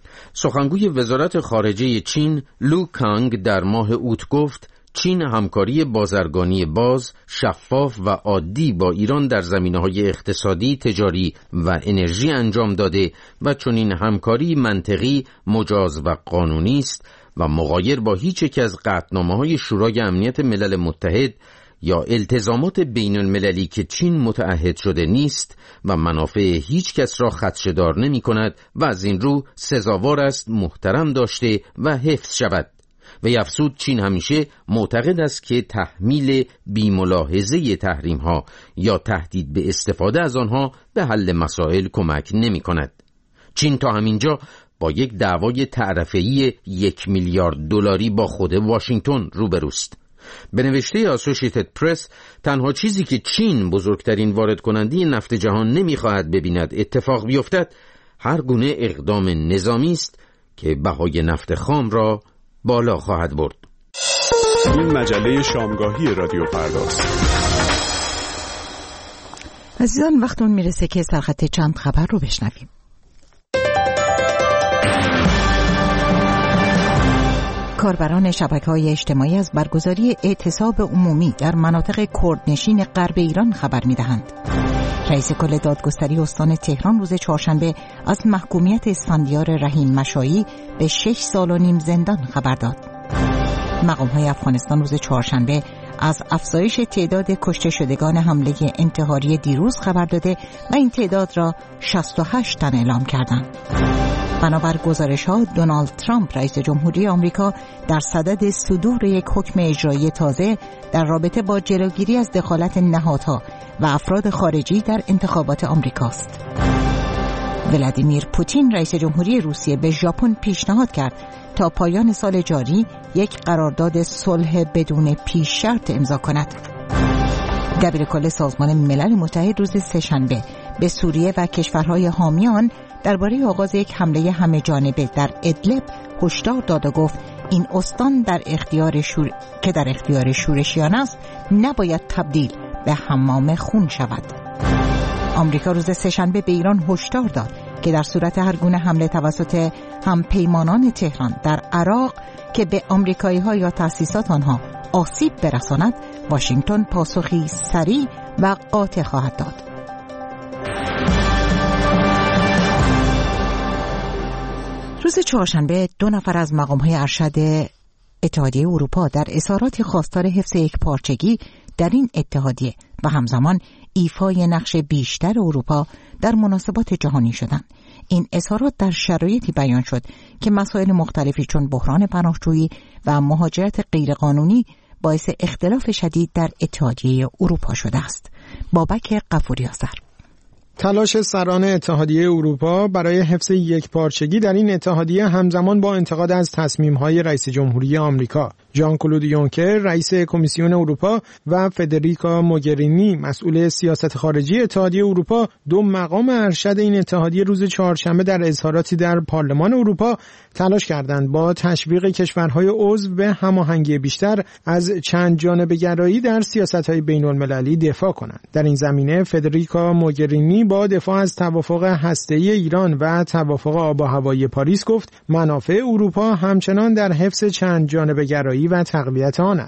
سخنگوی وزارت خارجه چین لو کانگ در ماه اوت گفت چین همکاری بازرگانی باز، شفاف و عادی با ایران در زمینه‌های اقتصادی، تجاری و انرژی انجام داده و چنین همکاری منطقی، مجاز و قانونی است و مغایر با هیچ یک از قطعنامه‌های شورای امنیت ملل متحد یا التزامات بین المللی که چین متعهد شده نیست و منافع هیچ کس را خدشه‌دار نمی کند و از این رو سزاوار است محترم داشته و حفظ شود. و افزود چین همیشه معتقد است که تحمیل بی‌ملاحظه تحریم‌ها یا تهدید به استفاده از آنها به حل مسائل کمک نمی کند. چین تا همینجا با یک دعوای تعرفه‌ای یک میلیارد دلاری با خود واشنگتن روبروست. به نوشته اسوسییتد پرس، تنها چیزی که چین، بزرگترین وارد کننده نفت جهان، نمی‌خواهد ببیند اتفاق بیفتد، هر گونه اقدام نظامی است که بهای نفت خام را بالا خواهد برد. این مجله شامگاهی رادیو فرداست. عزیزان، وقت اون میرسه که سرخط چند خبر رو بشنویم. کاربران شبکه‌های اجتماعی از برگزاری اعتصاب عمومی در مناطق کردنشین غرب ایران خبر می‌دهند. رئیس کل دادگستری استان تهران روز چهارشنبه از محکومیت اسفندیار رحیم مشایی به شش سال و نیم زندان خبر داد. مقام‌های افغانستان روز چهارشنبه از افزایش تعداد کشته شدگان حمله انتحاری دیروز خبر داده و این تعداد را شصت و هشت تن اعلام کردند. بنابر گزارش‌ها، دونالد ترامپ رئیس جمهوری آمریکا در صدد صدور یک حکم اجرایی تازه در رابطه با جلوگیری از دخالت نهادها و افراد خارجی در انتخابات آمریکاست. ولادیمیر پوتین رئیس جمهوری روسیه به ژاپن پیشنهاد کرد تا پایان سال جاری یک قرارداد صلح بدون پیش شرط امضا کند. دبیرکل سازمان ملل متحد روز سه‌شنبه به سوریه و کشورهای حامی آن درباره آغاز یک حمله همه جانبه در ادلب هشدار داد و گفت این استان در اختیار شور... که در اختیار شورشیان است نباید تبدیل به حمام خون شود. آمریکا روز سه‌شنبه به ایران هشدار داد که در صورت هر گونه حمله توسط همپیمانان تهران در عراق که به آمریکایی‌ها یا تأسیسات آنها آسیب برساند، واشنگتن پاسخی سریع و قاطع خواهد داد. روز چهارشنبه دو نفر از مقام‌های ارشد اتحادیه اروپا در اظهاراتی خواستار حفظ یک پارچگی در این اتحادیه و همزمان ایفای نقش بیشتر اروپا در مناسبات جهانی شدند. این اظهارات در شرایطی بیان شد که مسائل مختلفی چون بحران پناهجویی و مهاجرت غیرقانونی باعث اختلاف شدید در اتحادیه اروپا شده است. بابک غفوری آذر. تلاش سران اتحادیه اروپا برای حفظ یک پارچگی در این اتحادیه همزمان با انتقاد از تصمیم‌های رئیس جمهوری آمریکا ژان کلود یونکر رئیس کمیسیون اروپا و فدریکا موگرینی مسئول سیاست خارجی اتحادیه اروپا، دو مقام ارشد این اتحادیه روز چهارشنبه در اظهاراتی در پارلمان اروپا تلاش کردند با تشویق کشورهای عضو به هماهنگی بیشتر از چند جانبه گرایی در سیاست‌های بین‌المللی دفاع کنند. در این زمینه فدریکا موگرینی با دفاع از توافق هسته‌ای ایران و توافق آب و هوایی پاریس گفت منافع اروپا همچنان در حفظ چند جانبه گرایی و تقویت آن است.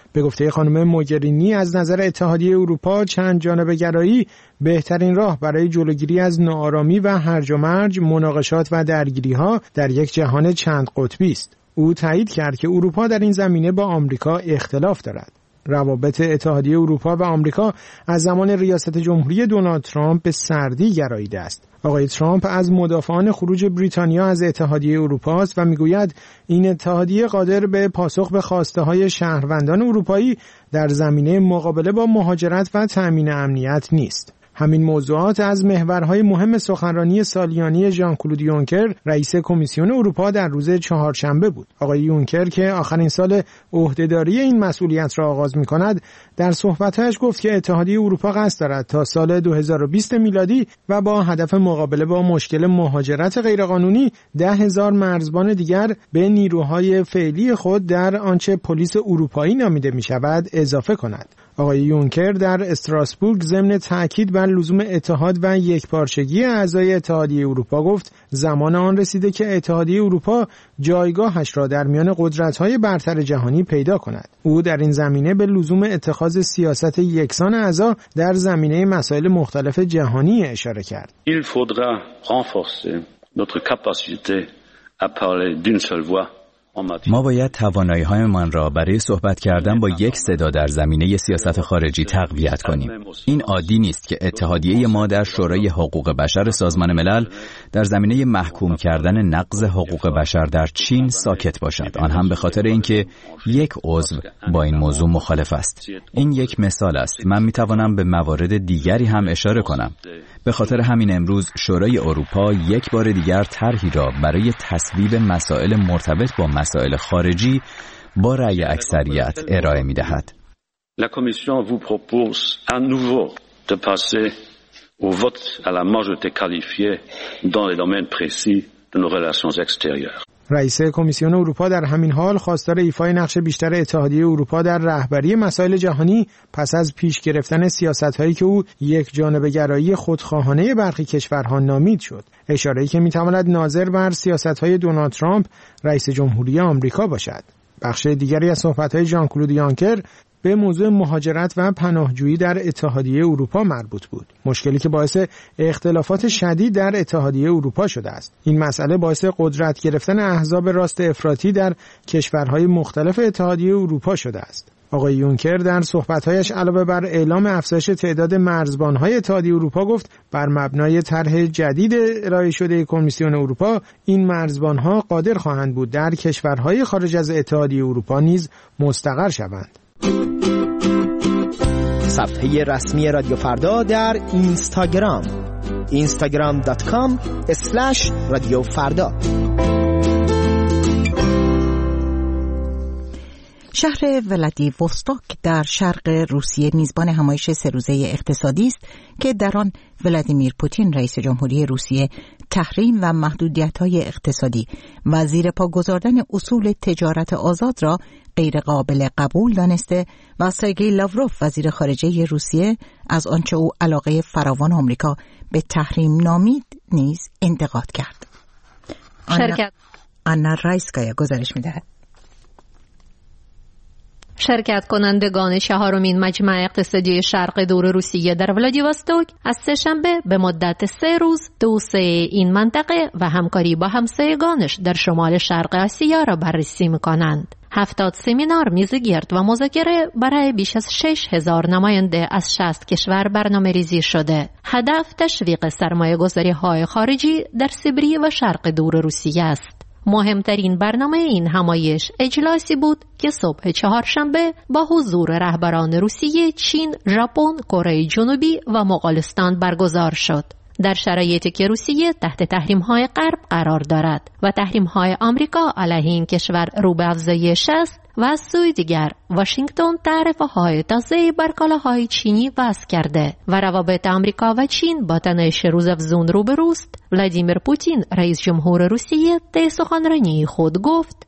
به گفته خانم موگرینی از نظر اتحادیه اروپا چند جانبه گرایی بهترین راه برای جلوگیری از ناآرامی و هرج و مرج، مناقشات و درگیری‌ها در یک جهان چند قطبی است. او تایید کرد که اروپا در این زمینه با آمریکا اختلاف دارد. روابط اتحادیه اروپا و آمریکا از زمان ریاست جمهوری دونالد ترامپ به سردی گراییده است. آقای ترامپ از مدافعان خروج بریتانیا از اتحادیه اروپا است و میگوید این اتحادیه قادر به پاسخ به خواسته‌های شهروندان اروپایی در زمینه مقابله با مهاجرت و تأمین امنیت نیست. همین موضوعات از محورهای مهم سخنرانی سالیانی ژان کلود یونکر رئیس کمیسیون اروپا در روز چهارشنبه بود. آقای یونکر که آخرین سال عهدهداری این مسئولیت را آغاز می‌کند، در صحبت‌هایش گفت که اتحادیه اروپا قصد دارد تا سال دو هزار و بیست میلادی و با هدف مقابله با مشکل مهاجرت غیرقانونی ده هزار مرزبان دیگر به نیروهای فعلی خود در آنچه پلیس اروپایی نامیده می‌شود اضافه کند. آقای یونکر در استراسبورگ ضمن تأکید بر لزوم اتحاد و یکپارچگی اعضای اتحادیه اروپا گفت زمان آن رسیده که اتحادیه اروپا جایگاهش را در میان قدرت‌های برتر جهانی پیدا کند. او در این زمینه به لزوم اتخاذ سیاست یکسان اعضا در زمینه مسائل مختلف جهانی اشاره کرد. Il faudra renforcer notre capacité à parler d'une seule voix. ما باید توانایی‌هایمان را برای صحبت کردن با یک صدا در زمینه سیاست خارجی تقویت کنیم. این عادی نیست که اتحادیه ما در شورای حقوق بشر سازمان ملل در زمینه محکوم کردن نقض حقوق بشر در چین ساکت باشد، آن هم به خاطر اینکه یک عضو با این موضوع مخالف است. این یک مثال است. من می‌توانم به موارد دیگری هم اشاره کنم. به خاطر همین امروز شورای اروپا یک بار دیگر طرحی را برای تصویب مسائل مرتبط با مسائل خارجی با رأی اکثریت ارائه می‌دهد. La Commission vous propose à nouveau de passer au vote à la majorité qualifiée dans les domaines précis de nos relations extérieures. رئیس کمیسیون اروپا در همین حال خواستار ایفای نقش بیشتر اتحادیه اروپا در رهبری مسائل جهانی پس از پیش گرفتن سیاست‌هایی که او یک جانبه گرایی خودخواهانه برخی کشورها نامید شد، اشاره‌ای که می‌تواند ناظر بر سیاست‌های دونالد ترامپ رئیس جمهوری آمریکا باشد. بخش دیگری از صحبت‌های ژان کلود یانکر به موضوع مهاجرت و پناهجویی در اتحادیه اروپا مربوط بود، مشکلی که باعث اختلافات شدید در اتحادیه اروپا شده است. این مسئله باعث قدرت گرفتن احزاب راست افراطی در کشورهای مختلف اتحادیه اروپا شده است. آقای یونکر در صحبت‌هایش علاوه بر اعلام افزایش تعداد مرزبان‌های اتحادیه اروپا گفت بر مبنای طرح جدید ارائه شده کمیسیون اروپا این مرزبان‌ها قادر خواهند بود در کشورهای خارج از اتحادیه اروپا نیز مستقر شوند. صفحه رسمی رادیو فردا در اینستاگرام اینستاگرام دات کام اسلش رادیو فردا. شهر ولادیوستوک در شرق روسیه میزبان همایش سه روزه اقتصادی است که در آن ولادیمیر پوتین رئیس جمهوری روسیه تحریم و محدودیت‌های اقتصادی و زیر پا گذاردن اصول تجارت آزاد را غیر قابل قبول دانسته و سرگئی لاوروف وزیر خارجه روسیه از آنچه او علاقه فراوان آمریکا به تحریم نامید نیز انتقاد کرد. شرکت آنا رایسکایا گزارش می‌دهد. شرکت کنندگان چهارمین مجمع اقتصادی شرق دور روسیه در ولادیوستوک از سه‌شنبه به مدت سه روز توسعه این منطقه و همکاری با همسایگانش در شمال شرق آسیا را بررسی می‌کنند. هفتاد سمینار، میزگرد و مذاکره برای بیش از شش هزار نماینده از شصت کشور برنامه ریزی شده. هدف تشویق سرمایه گذاری های خارجی در سیبری و شرق دور روسیه است. مهمترین برنامه این همایش اجلاسی بود که صبح چهارشنبه با حضور رهبران روسیه، چین، ژاپن، کره جنوبی و مغولستان برگزار شد. در شرایطی که روسیه تحت تحریم‌های غرب قرار دارد و تحریم‌های آمریکا علیه این کشور رو به افزایش است و از سوی دیگر واشنگتن تعرفه‌های تازه‌ای بر کالاهای چینی وضع کرده و روابط آمریکا و چین با تنش روزافزون روبروست، ولادیمیر پوتین رئیس جمهور روسیه طی سخنرانی خود گفت: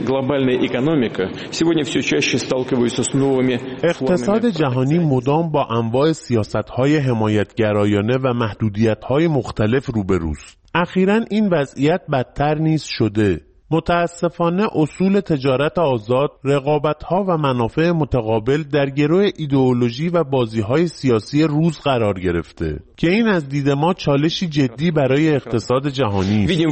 اقتصاد جهانی مدام با انواع سیاست‌های حمایتگرایانه و محدودیت‌های مختلف روبروست. اخیراً این وضعیت بدتر نیز شده. متاسفانه اصول تجارت آزاد، رقابت‌ها و منافع متقابل در گرو ایدئولوژی و بازی‌های سیاسی روز قرار گرفته که این از دید ما چالشی جدی برای اقتصاد جهانی است.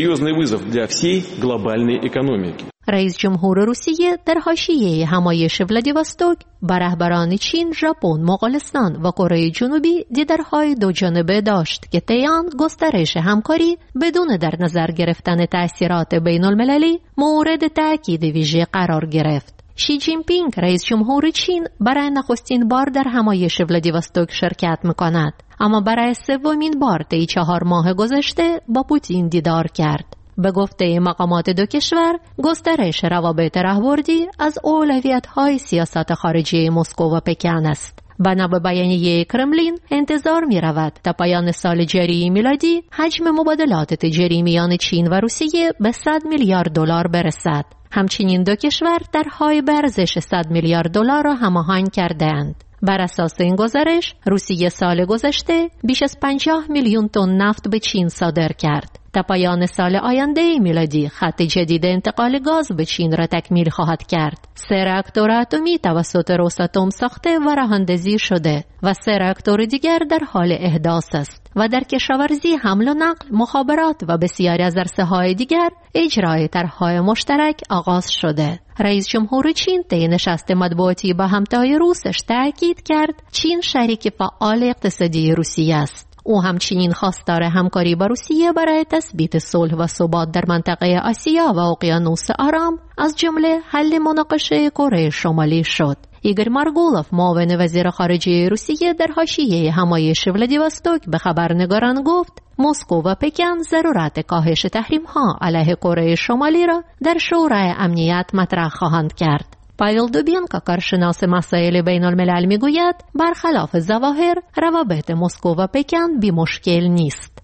رئیس جمهور روسیه در حاشیه همایش ولادیواستوک با رهبران چین، ژاپن، مغولستان و کره جنوبی دیدارهای دو جانبه داشت که طی آن گسترش همکاری بدون در نظر گرفتن تأثیرات بین المللی مورد تأکید ویژه قرار گرفت. شی جین پینگ رئیس جمهور چین برای نخستین بار در همایش ولادیواستوک شرکت می‌کند، اما برای سومین بار طی چهار ماه گذشته با پوتین دیدار کرد. به گفته مقامات دو کشور، گسترش روابط راهبردی از اولویت‌های سیاست خارجی مسکو و پکن است. بنا به بیانیه کرملین، انتظار می‌رود تا پایان سال جاری میلادی حجم مبادلات تجاری میان چین و روسیه به صد میلیارد دلار برسد. همچنین دو کشور طرح‌های به ارزش صد میلیارد دلار را هماهنگ کردند. بر اساس این گزارش، روسیه سال گذشته بیش از پنجاه میلیون تن نفت به چین صادر کرد. تا پایان سال آینده میلادی خط جدید انتقال گاز به چین را تکمیل خواهد کرد. سه راکتور اتمی توسط روساتوم ساخته و راه‌اندازی شده و سه راکتور دیگر در حال احداث است و در کشاورزی، حمل و نقل، مخابرات و بسیاری از عرصه‌های دیگر اجرای طرح‌های مشترک آغاز شده. رئیس جمهور چین طی نشست مطبوعاتی با همتای روسش تاکید کرد چین شریک فعال اقتصادی روسیه است. او همچنین خواستار همکاری با روسیه برای تثبیت صلح و ثبات در منطقه آسیا و اقیانوس آرام، از جمله حل مناقشه کره شمالی شد. ایگور مارگولوف، معاون وزیر خارجه روسیه، در حاشیه همایش ولادیواستوک به خبرنگاران گفت مسکو و پکن ضرورت کاهش تحریم‌ها علیه کره شمالی را در شورای امنیت مطرح خواهند کرد. پاول دوبینکا، کارشناس مسائل بین الملل، میگوید برخلاف ظواهر روابط مسکو و پکن بی مشکل نیست.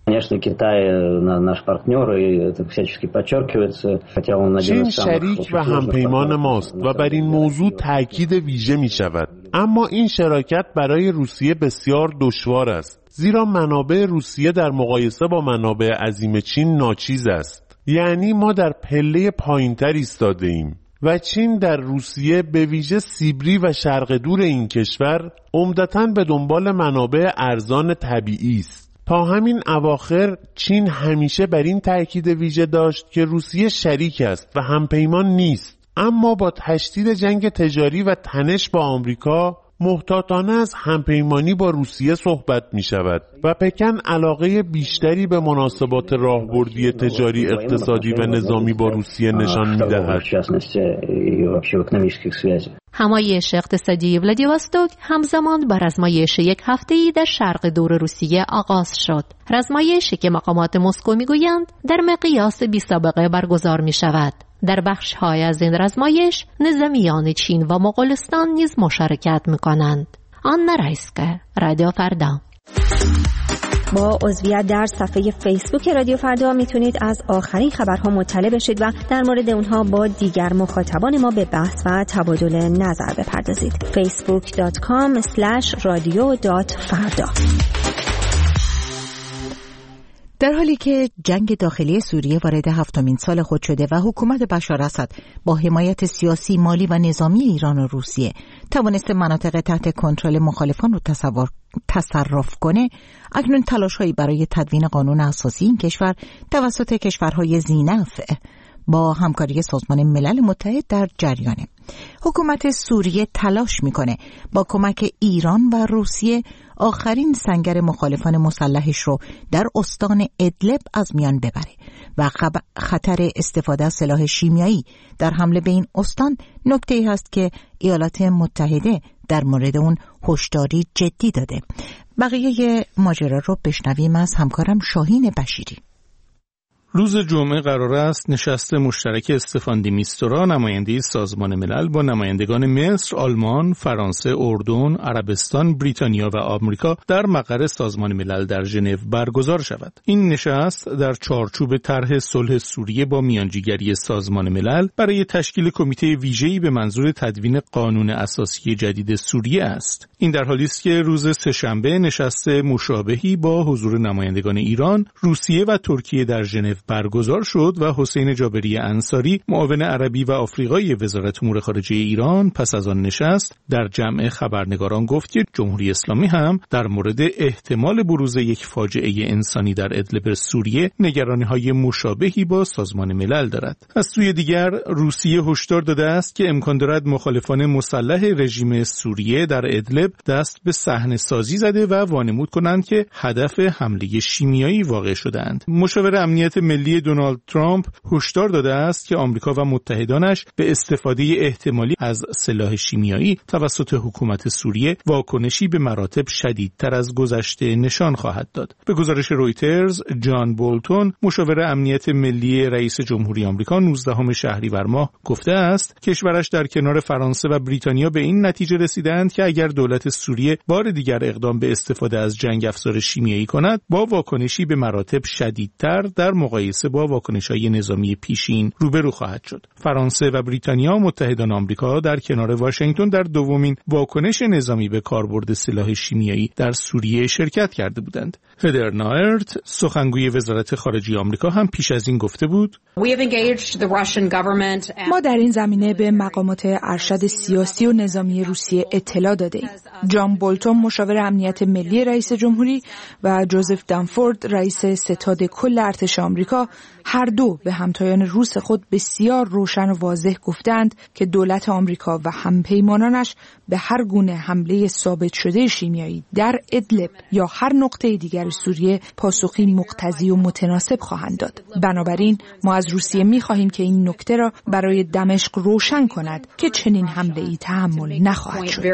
چین شریک و همپیمان ماست و بر این موضوع تأکید ویژه می شود. اما این شراکت برای روسیه بسیار دشوار است، زیرا منابع روسیه در مقایسه با منابع عظیم چین ناچیز است. یعنی ما در پله پایین‌تر ایستاده ایم و چین در روسیه، به ویژه سیبری و شرق دور این کشور، عمدتاً به دنبال منابع ارزان طبیعی است. تا همین اواخر چین همیشه بر این تأکید ویژه داشت که روسیه شریک است و همپیمان نیست، اما با تشدید جنگ تجاری و تنش با آمریکا محتاطانه از همپیمانی با روسیه صحبت می شود و پکن علاقه بیشتری به مناسبات راهبردی تجاری، اقتصادی و نظامی با روسیه نشان می دهد. همایش اقتصادی ولادیواستوک همزمان با رزمایش یک هفته‌ای در شرق دور روسیه آغاز شد. رزمایشی که مقامات مسکو میگویند در مقیاس بی سابقه برگزار می شود. در بخش‌های از این رزمایش نظامیان چین و مغولستان نیز مشارکت می‌کنند. آنا رایسکه، رادیو فردا. با عضویت در صفحه فیسبوک رادیو فردا میتونید از آخرین خبرها مطلع بشید و در مورد اونها با دیگر مخاطبان ما به بحث و تبادل نظر بپردازید. فیسبوک دات کام اسلش رادیو دات فردا. در حالی که جنگ داخلی سوریه وارد هفتمین سال خود شده و حکومت بشار اسد با حمایت سیاسی، مالی و نظامی ایران و روسیه توانسته مناطق تحت کنترل مخالفان رو تصور تصرف کنه، اکنون تلاش‌هایی برای تدوین قانون اساسی این کشور توسط کشورهای ذی‌نفع با همکاری سازمان ملل متحد در جریانه. حکومت سوریه تلاش میکنه با کمک ایران و روسیه آخرین سنگر مخالفان مسلحش رو در استان ادلب از میان ببره و خطر استفاده از سلاح شیمیایی در حمله به این استان نکته‌ای هست که ایالات متحده در مورد اون هشداری جدی داده. بقیه ماجرا رو بشنویم از همکارم شاهین بشیری. روز جمعه قرار است نشست مشترک استفان دی میستورا، نماینده سازمان ملل، با نمایندگان مصر، آلمان، فرانسه، اردن، عربستان، بریتانیا و آمریکا در مقر سازمان ملل در ژنو برگزار شود. این نشست در چارچوب طرح صلح سوریه با میانجیگری سازمان ملل برای تشکیل کمیته ویژه‌ای به منظور تدوین قانون اساسی جدید سوریه است. این در حالی است که روز سه‌شنبه نشست مشابهی با حضور نمایندگان ایران، روسیه و ترکیه در ژنو برگزار شد و حسین جابری انصاری معاون عربی و آفریقایی وزارت امور خارجه ایران پس از آن نشست در جمع خبرنگاران گفت که جمهوری اسلامی هم در مورد احتمال بروز یک فاجعه انسانی در ادلب سوریه نگرانی‌های مشابهی با سازمان ملل دارد. از سوی دیگر روسیه هشدار داده است که امکان دارد مخالفان مسلح رژیم سوریه در ادلب دست به صحنه‌سازی زده و وانمود کنند که هدف حمله شیمیایی واقع شدند. مشاور امنیت ملی دونالد ترامپ هشدار داده است که آمریکا و متحدانش به استفاده احتمالی از سلاح شیمیایی توسط حکومت سوریه واکنشی به مراتب شدیدتر از گذشته نشان خواهد داد. به گزارش رویترز، جان بولتون مشاور امنیت ملی رئیس جمهوری آمریکا نوزدهم شهریور ماه گفته است کشورش در کنار فرانسه و بریتانیا به این نتیجه رسیدند که اگر دولت سوریه بار دیگر اقدام به استفاده از جنگ افزار شیمیایی کند با واکنشی به مراتب شدیدتر در مقایسه با واکنش‌های نظامی پیشین روبرو خواهد شد. فرانسه و بریتانیا متحدان آمریکا در کنار واشنگتن در دومین واکنش نظامی به کاربرد سلاح شیمیایی در سوریه شرکت کرده بودند. هدر نایرت سخنگوی وزارت خارجه آمریکا هم پیش از این گفته بود ما در این زمینه به مقامات ارشد سیاسی و نظامی روسیه اطلاع داده ایم. جان بولتون مشاور امنیت ملی رئیس جمهوری و جوزف دنفورد رئیس ستاد کل ارتش آمریکا هر دو به همتایان روس خود بسیار روشن و واضح گفتند که دولت آمریکا و همپیمانانش به هر گونه حمله ثابت شده شیمیایی در ادلب یا هر نقطه دیگر سوریه پاسخی مقتضی و متناسب خواهند داد. بنابراین ما از روسیه می‌خواهیم که این نکته را برای دمشق روشن کند که چنین حمله‌ای تحمل نخواهد شد.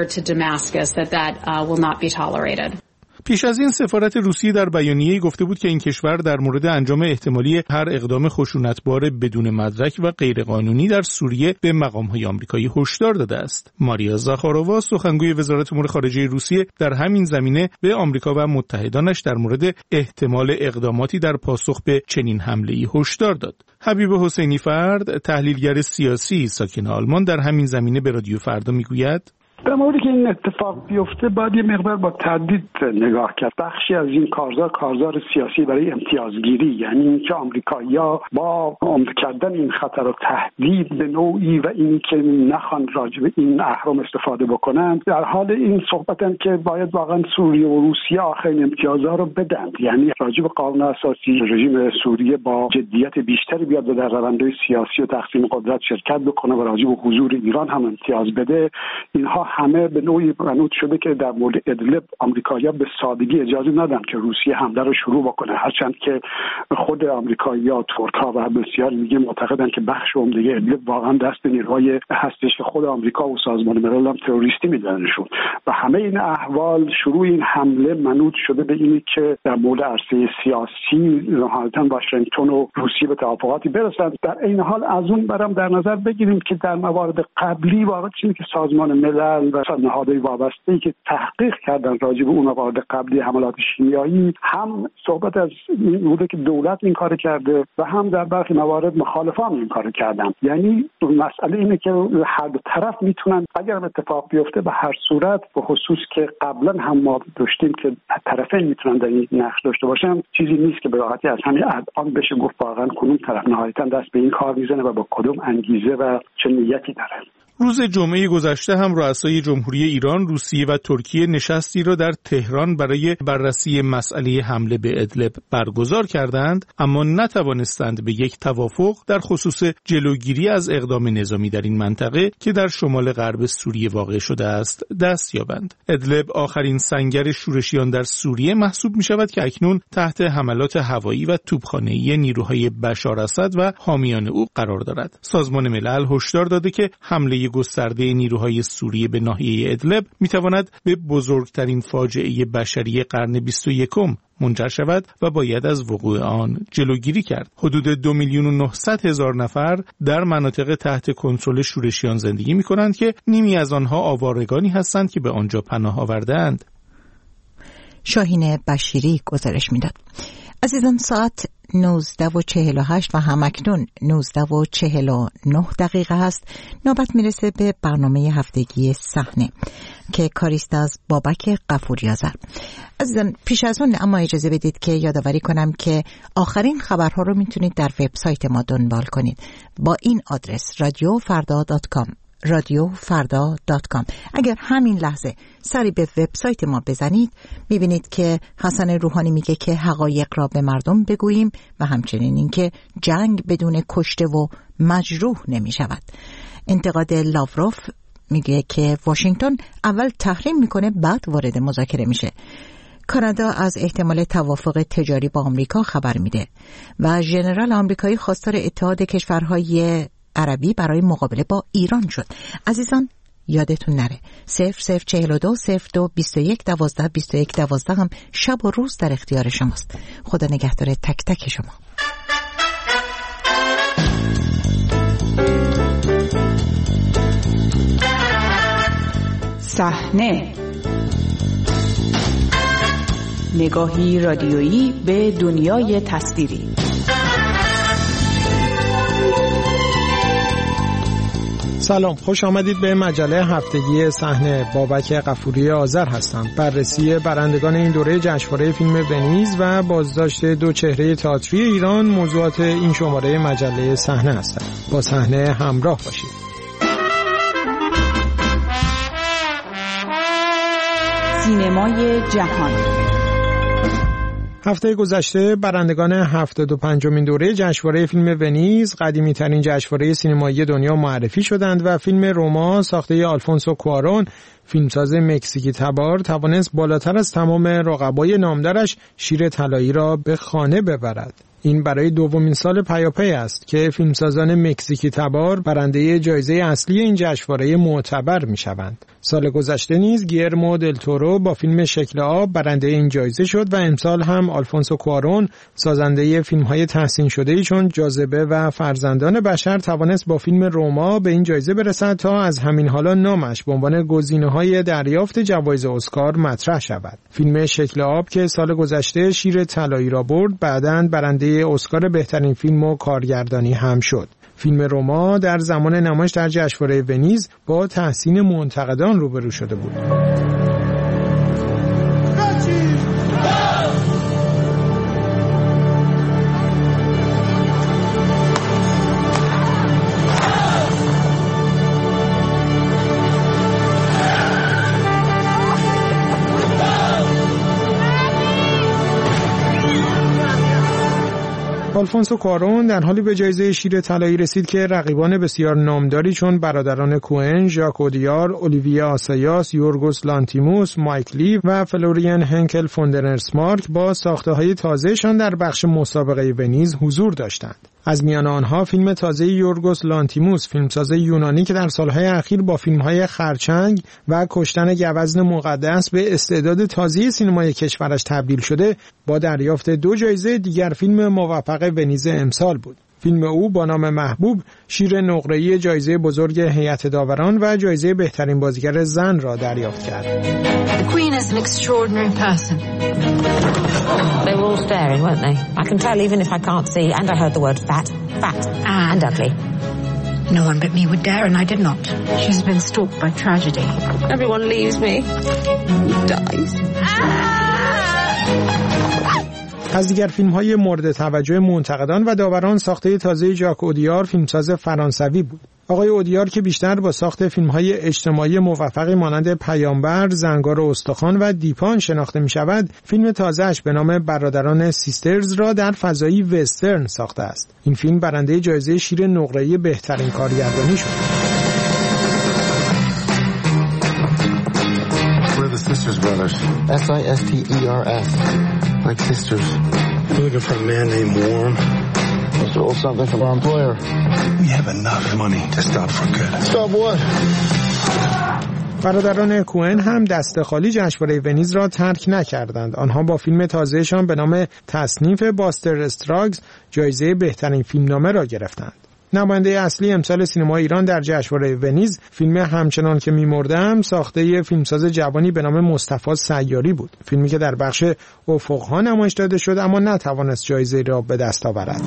پیش از این سفارت روسیه در بیانیه‌ای گفته بود که این کشور در مورد انجام احتمالی هر اقدام خشونتبار بدون مدرک و غیرقانونی در سوریه به مقام‌های آمریکایی هشدار داده است. ماریا زاخارووا سخنگوی وزارت امور خارجه روسیه در همین زمینه به آمریکا و متحدانش در مورد احتمال اقداماتی در پاسخ به چنین حمله‌ای هشدار داد. حبیب حسینی فرد تحلیلگر سیاسی ساکن آلمان در همین زمینه به رادیو فردا میگوید در موردی که این اتفاق بیفته باید یه مقدار با تردید نگاه کرد. بخشی از این کارزار کارزار سیاسی برای امتیازگیری، یعنی اینکه آمریکایی‌ها با عمده کردن این خطر و تهدید به نوعی و اینی که نخوان راجع به این اهرم استفاده بکنند، در حال این صحبتن که باید واقعا سوریه و روسیه آخرین امتیازها رو بدن، یعنی راجع به قانون اساسی رژیم سوریه با جدیت بیشتری بیاد و در روندهای سیاسی و تقسیم قدرت شرکت بکنه و راجع به حضور ایران هم امتیاز بده. اینها همه به نوعی منوط شده که در مورد ادلب آمریکایی‌ها به سادگی اجازه ندن که روسیه حمله رو شروع بکنه، هرچند که خود آمریکایی‌ها، ترک‌ها و بسیار دیگه معتقدن که بخش عمده ادلب واقعا دست نیروهای هستش که خود آمریکا و سازمان ملل هم تروریستی می‌دوننشون. و همه این احوال شروع این حمله منوط شده به اینی که در مورد عرصه سیاسی نهایتاً واشنگتن و روسیه به توافقاتی برسند. در این حال از اون برام در نظر بگیریم که در موارد قبلی واقعا چیزی که سازمان ملل و نهادهای وابسته‌ای که تحقیق کردن راجع به اون موارد قبلی حملات شیمیایی هم صحبت از این بوده که دولت این کار کرده و هم در برخی موارد مخالفان این کار کردن. یعنی مسئله اینه که هر دو طرف میتونن اگر اتفاق بیفته به هر صورت، به خصوص که قبلا هم ما داشتیم که طرفین میتونن در این نقش داشته باشن، چیزی نیست که به راحتی از همین الان بشه گفت واقعا کدوم طرف نهایتا دست به این کار میزنه و با کدوم انگیزه و چه نیتی داره. روز جمعه گذشته هم رؤسای جمهوری ایران، روسیه و ترکیه نشستی را در تهران برای بررسی مسئله حمله به ادلب برگزار کردند، اما نتوانستند به یک توافق در خصوص جلوگیری از اقدام نظامی در این منطقه که در شمال غرب سوریه واقع شده است دست یابند. ادلب آخرین سنگر شورشیان در سوریه محسوب می شود که اکنون تحت حملات هوایی و توپخانه‌ای نیروهای بشار اسد و حامیان او قرار دارد. سازمان ملل هشدار داده که حمله گسترده نیروهای سوریه به ناحیه ادلب میتواند به بزرگترین فاجعه بشری قرن بیست و یکم منجر شود و باید از وقوع آن جلوگیری کرد. حدود دو میلیون و نهصد هزار نفر در مناطق تحت کنترل شورشیان زندگی میکنند که نیمی از آنها آوارگانی هستند که به آنجا پناه آورده‌اند. شاهین بشیری گزارش میداد. عزیزان، ساعت نوزده و چهل و هشت و همکنون نوزده و چهل و نه دقیقه هست. نوبت میرسه به برنامه هفتگی صحنه که کاریست از بابک غفوری آذر. عزیزان پیش از اون اما اجازه بدید که یادآوری کنم که آخرین خبرها رو میتونید در وبسایت ما دنبال کنید با این آدرس رادیو فردا دات کام رادیو فردا دات کام. اگر همین لحظه سری به وبسایت ما بزنید میبینید که حسن روحانی میگه که حقایق را به مردم بگوییم و همچنین اینکه جنگ بدون کشته و مجروح نمی شود. انتقاد لاوروف میگه که واشنگتن اول تحریم میکنه بعد وارد مذاکره میشه. کانادا از احتمال توافق تجاری با آمریکا خبر میده و ژنرال آمریکایی خواستار اتحاد کشورهای عربی برای مقابله با ایران شد. عزیزان یادتون نره صفر صفر چهل و دو صفر دو بیست و یک دوازده بیست و یک دوازده هم شب و روز در اختیار شماست. خدا نگهدار تک تک شما. صحنه، نگاهی رادیویی به دنیای تصویری. سلام، خوش آمدید به مجله هفتگی صحنه. بابک غفوری آذر هستم. بررسی برندگان این دوره جشنواره فیلم ونیز و بازداشت دو چهره تئاتری ایران موضوعات این شماره مجله صحنه هستند. با صحنه همراه باشید. سینمای جهان. هفته گذشته برندگان هفتاد و پنجمین دوره جشنواره فیلم ونیز، قدیمی ترین جشنواره سینمایی دنیا، معرفی شدند و فیلم روما ساخته آلفونسو کوارون، فیلمساز مکزیکی تبار، توانست بالاتر از تمام رقبای نامدارش شیر طلایی را به خانه ببرد. این برای دومین سال پیاپی است که فیلمسازان مکزیکی تبار برنده جایزه اصلی این جشنواره معتبر می‌شوند. سال گذشته نیز گیرمو دل تورو با فیلم شکل آب برنده این جایزه شد و امسال هم آلفونسو کوارون سازنده فیلم‌های تحسین شده‌ای چون جاذبه و فرزندان بشر توانست با فیلم روما به این جایزه برسد تا از همین حالا نامش به عنوان گزینه‌های دریافت جوایز اسکار مطرح شود. فیلم شکل آب که سال گذشته شیر طلایی را برد، بعداً برنده اسکار بهترین فیلم و کارگردانی هم شد. فیلم روما در زمان نمایش در جشنواره ونیز با تحسین منتقدان روبرو شده بود. آلفونسو کوارون در حالی به جایزه شیر طلایی رسید که رقیبان بسیار نامداری چون برادران کوئن، ژاک اودیار، اولیویا آسایاس، یورگوس لانتیموس، مایک لی و فلوریان هنکل فوندرنسمارک با ساخته‌های تازه‌شان در بخش مسابقه ونیز حضور داشتند. از میان آنها فیلم تازه یورگوس لانتیموس، فیلمساز یونانی که در سالهای اخیر با فیلم‌های خرچنگ و کشتن گوزن مقدس به استعداد تازه سینمای کشورش تبدیل شده، با دریافت دو جایزه دیگر فیلم موفق ونیز امسال بود. فیلم او با نام محبوب شیر نقره‌ای جایزه بزرگ هیئت داوران و جایزه بهترین بازیگر زن را دریافت کرد. The Queen is an extraordinary person. They were all staring, weren't they? I can tell even if I can't see, and I heard the word fat, fat and ugly. No one but me would dare, and I did not. She's been stalked by tragedy. Everyone leaves me. Dies. از دیگر فیلم‌های مورد توجه منتقدان و داوران ساخته تازه ژاک اودیار، فیلمساز فرانسوی بود. آقای اودیار که بیشتر با ساخت فیلم‌های اجتماعی موفقی مانند پیامبر، زنگار استخوان و دیپان شناخته می‌شود، فیلم تازه‌اش به نام برادران سیسترز را در فضایی وسترن ساخته است. این فیلم برنده جایزه شیر نقره‌ای بهترین کارگردانی شد. We're the Sisters Brothers. S I S T E R S. Like sisters. We're looking for a man named Warm. Must roll something from our employer. We have enough money to stop for good. Stop what? برادران کوئن هم دست خالی جشنواره ونیز را ترک نکردند. آنها با فیلم تازهشان به نام تصنیف باستر استراگز جایزه بهترین فیلمنامه را گرفتند. نماینده اصلی امسال سینما ایران در جشنواره ونیز فیلم همچنان که می‌مردم ساخته فیلمساز جوانی به نام مصطفی سیاری بود. فیلمی که در بخش افق‌ها نمایش داده شد اما نتوانست جایزه را به دست آورد.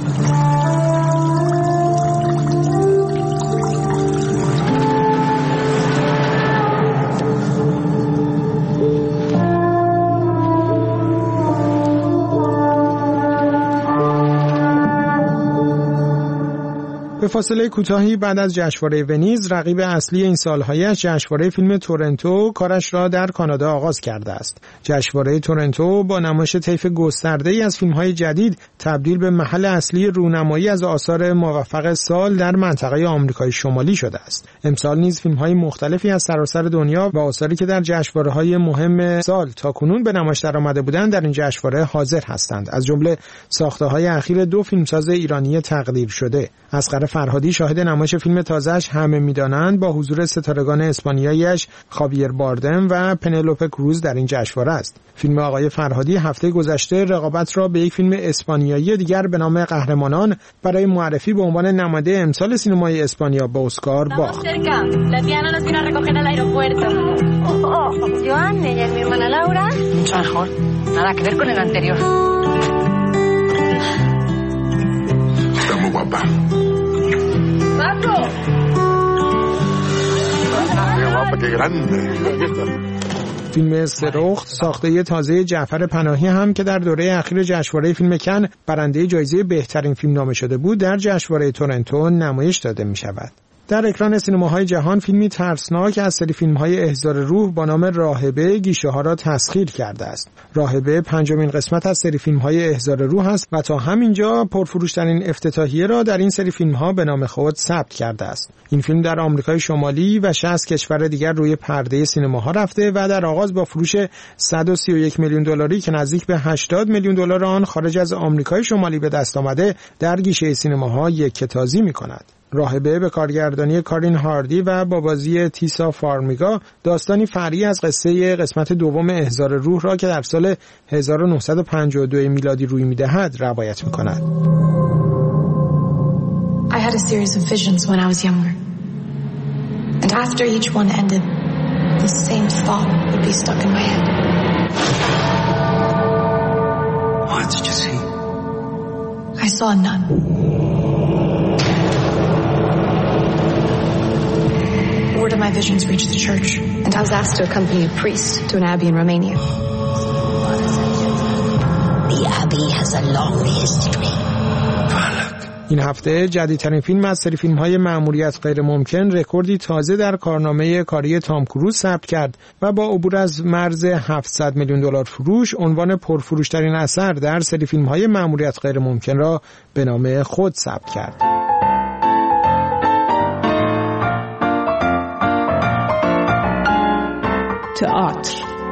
به فاصله کوتاهی بعد از جشنواره ونیز، رقیب اصلی این سال‌هایش جشنواره فیلم تورنتو کارش را در کانادا آغاز کرده است. جشنواره تورنتو با نمایش طیف گسترده‌ای از فیلم‌های جدید تبدیل به محل اصلی رونمایی از آثار موفق سال در منطقه آمریکای شمالی شده است. امسال نیز فیلم‌های مختلفی از سراسر دنیا و آثاری که در جشنواره‌های مهم سال تاکنون به نمایش درآمده بودند در این جشنواره حاضر هستند. از جمله ساخته‌های اخیر دو فیلمساز ایرانی تقدیر شده. اصغر فرهادی شاهد نمایش فیلم تازه‌اش همه می‌دانند با حضور ستارگان اسپانیایی‌اش خاویر باردم و پنلوپه کروز در این جشنواره است. فیلم آقای فرهادی هفته گذشته رقابت را به یک فیلم اسپانیایی دیگر به نام قهرمانان برای معرفی به عنوان نماینده امسال سینمای اسپانیا به اسکار باخت. فیلم سرخت ساخته تازه جعفر پناهی هم که در دوره اخیر جشنواره فیلم کن برنده جایزه بهترین فیلم نامه شده بود در جشنواره تورنتو نمایش داده می شود. در اکران سینماهای جهان فیلمی ترسناک از سری فیلم‌های احضار روح با نام راهبه گیشه‌ها را تسخیر کرده است. راهبه پنجمین قسمت از سری فیلم‌های احضار روح است و تا همینجا پرفروش‌ترین افتتاحیه را در این سری فیلم‌ها به نام خود ثبت کرده است. این فیلم در آمریکای شمالی و شصت کشور دیگر روی پرده سینماها رفته و در آغاز با فروش صد و سی و یک میلیون دلاری که نزدیک به هشتاد میلیون دلار آن خارج از آمریکای شمالی به دست آمده در گیشه سینماها یکتازی می‌کند. راهبه به کارگردانی کارین هاردی و با بازی تیسا فارمیگا داستانی فرعی از قصه قسمت دوم احضار روح را که در سال هزار و نهصد و پنجاه و دو میلادی روی می‌دهد روایت می‌کند. I had a series of visions when I was younger. And after each one ended, the same thought would be stuck in my head. What did you see? I saw a nun. Word of my visions reached the church, and I was asked to accompany a priest to an abbey in Romania. The abbey has a long history. این هفته جدیدترین فیلم از سری فیلم‌های مأموریت غیر ممکن رکوردی تازه در کارنامه کاری تام کروز ثبت کرد و با عبور از مرز هفتصد میلیون دلار فروش عنوان پرفروشترین اثر در سری فیلم‌های مأموریت غیر ممکن را به نام خود ثبت کرد. تئاتر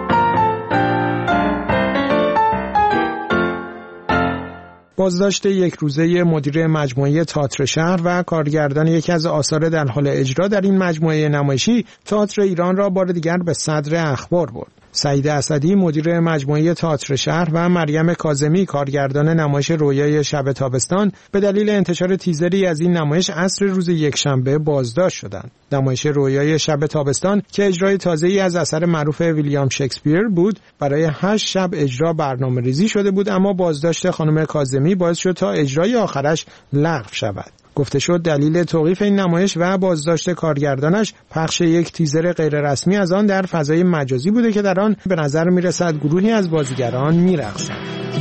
بازداشت یک روزه مدیر مجموعه تئاتر شهر و کارگردان یکی از آثار در حال اجرا در این مجموعه نمایشی تئاتر ایران را بار دیگر به صدر اخبار برد. سعید اسدی مدیر مجموعه تئاتر شهر و مریم کاظمی کارگردان نمایش رویای شب تابستان به دلیل انتشار تیزری از این نمایش عصر روز یکشنبه بازداشت شدند. نمایش رویای شب تابستان که اجرای تازه‌ای از اثر معروف ویلیام شکسپیر بود برای هشت شب اجرا برنامه‌ریزی شده بود، اما بازداشت خانم کاظمی باعث شد تا اجرای آخرش لغو شود. گفته شد دلیل توقیف این نمایش و بازداشت کارگردانش پخش یک تیزر غیررسمی از آن در فضای مجازی بوده که در آن به نظر می‌رسد گروهی از بازیگران می‌رقصند.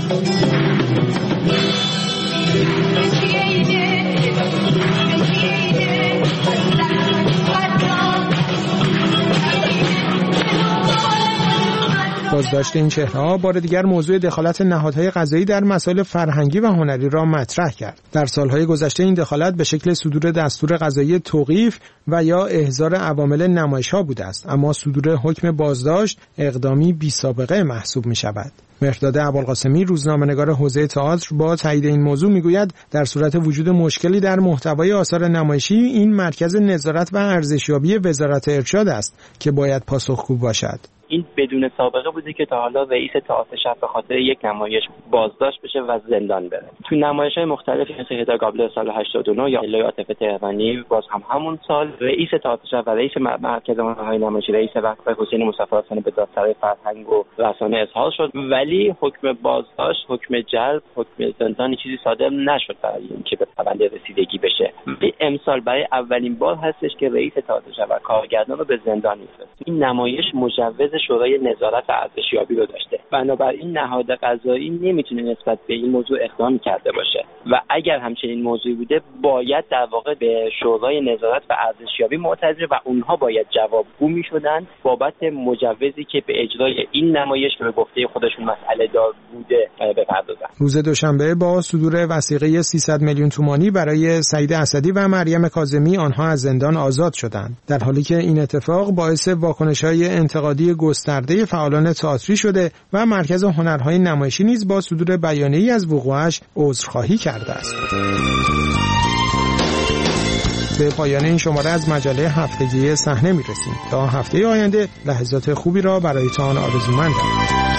بازداشت این چهره‌ها بار دیگر موضوع دخالت نهادهای قضایی در مسائل فرهنگی و هنری را مطرح کرد. در سالهای گذشته این دخالت به شکل صدور دستور قضایی توقیف و یا احضار عوامل نمایش‌ها بوده است، اما صدور حکم بازداشت اقدامی بی‌سابقه محسوب می‌شود. مهرداد ابوالقاسمی روزنامه‌نگار حوزه تئاتر با تایید این موضوع میگوید در صورت وجود مشکلی در محتوای آثار نمایشی این مرکز نظارت و ارزشیابی وزارت ارشاد است که باید پاسخگو باشد. این بدون سابقه بوده که تا حالا رئیس تئاتر شب به خاطر یک نمایش بازداشت بشه و زندان بره. تو نمایش‌های مختلفی مثل هدا گابلر سال هشتاد و نه یا الهی عاطفه تهرانی باز هم همون سال رئیس تئاتر شب و رئیس مرکز هنرهای نمایشی رئیس وقف حسین مصطفی حسین به دادسرای فرهنگ و رسانه اظهار شد، ولی حکم بازداشت، حکم جلب، حکم زندان چیزی صادر نشد برای اینکه به پرونده رسیدگی بشه. امسال برای اولین بار هستش که رئیس تئاتر شب و کارگردان رو به زندان می‌فرسته. این نمایش مجوز شورای نظارت و ارزشیابی رو داشته. بنابراین نهاد قضایی نمیتونه نسبت به این موضوع اقدام کرده باشه و اگر همچنین موضوعی بوده باید در واقع به شورای نظارت و ارزشیابی معترض و اونها باید جوابگو میشدن بابت مجوزی که به اجرای این نمایش که به گفته خودشون مسئله دار بوده بپردازن. روز دوشنبه با صدور وثیقه سیصد میلیون تومانی برای سعید اسدی و مریم کاظمی آنها از زندان آزاد شدند، در حالی که این اتفاق باعث واکنش‌های انتقادی گسترده فعالان تئاتری شده و مرکز هنرهای نمایشی نیز با صدور بیانیه‌ای از وقوعش عذرخواهی کرده است. به پایان این شماره از مجله هفتگی صحنه می‌رسیم. تا هفته آینده لحظات خوبی را برایتان آرزومندم.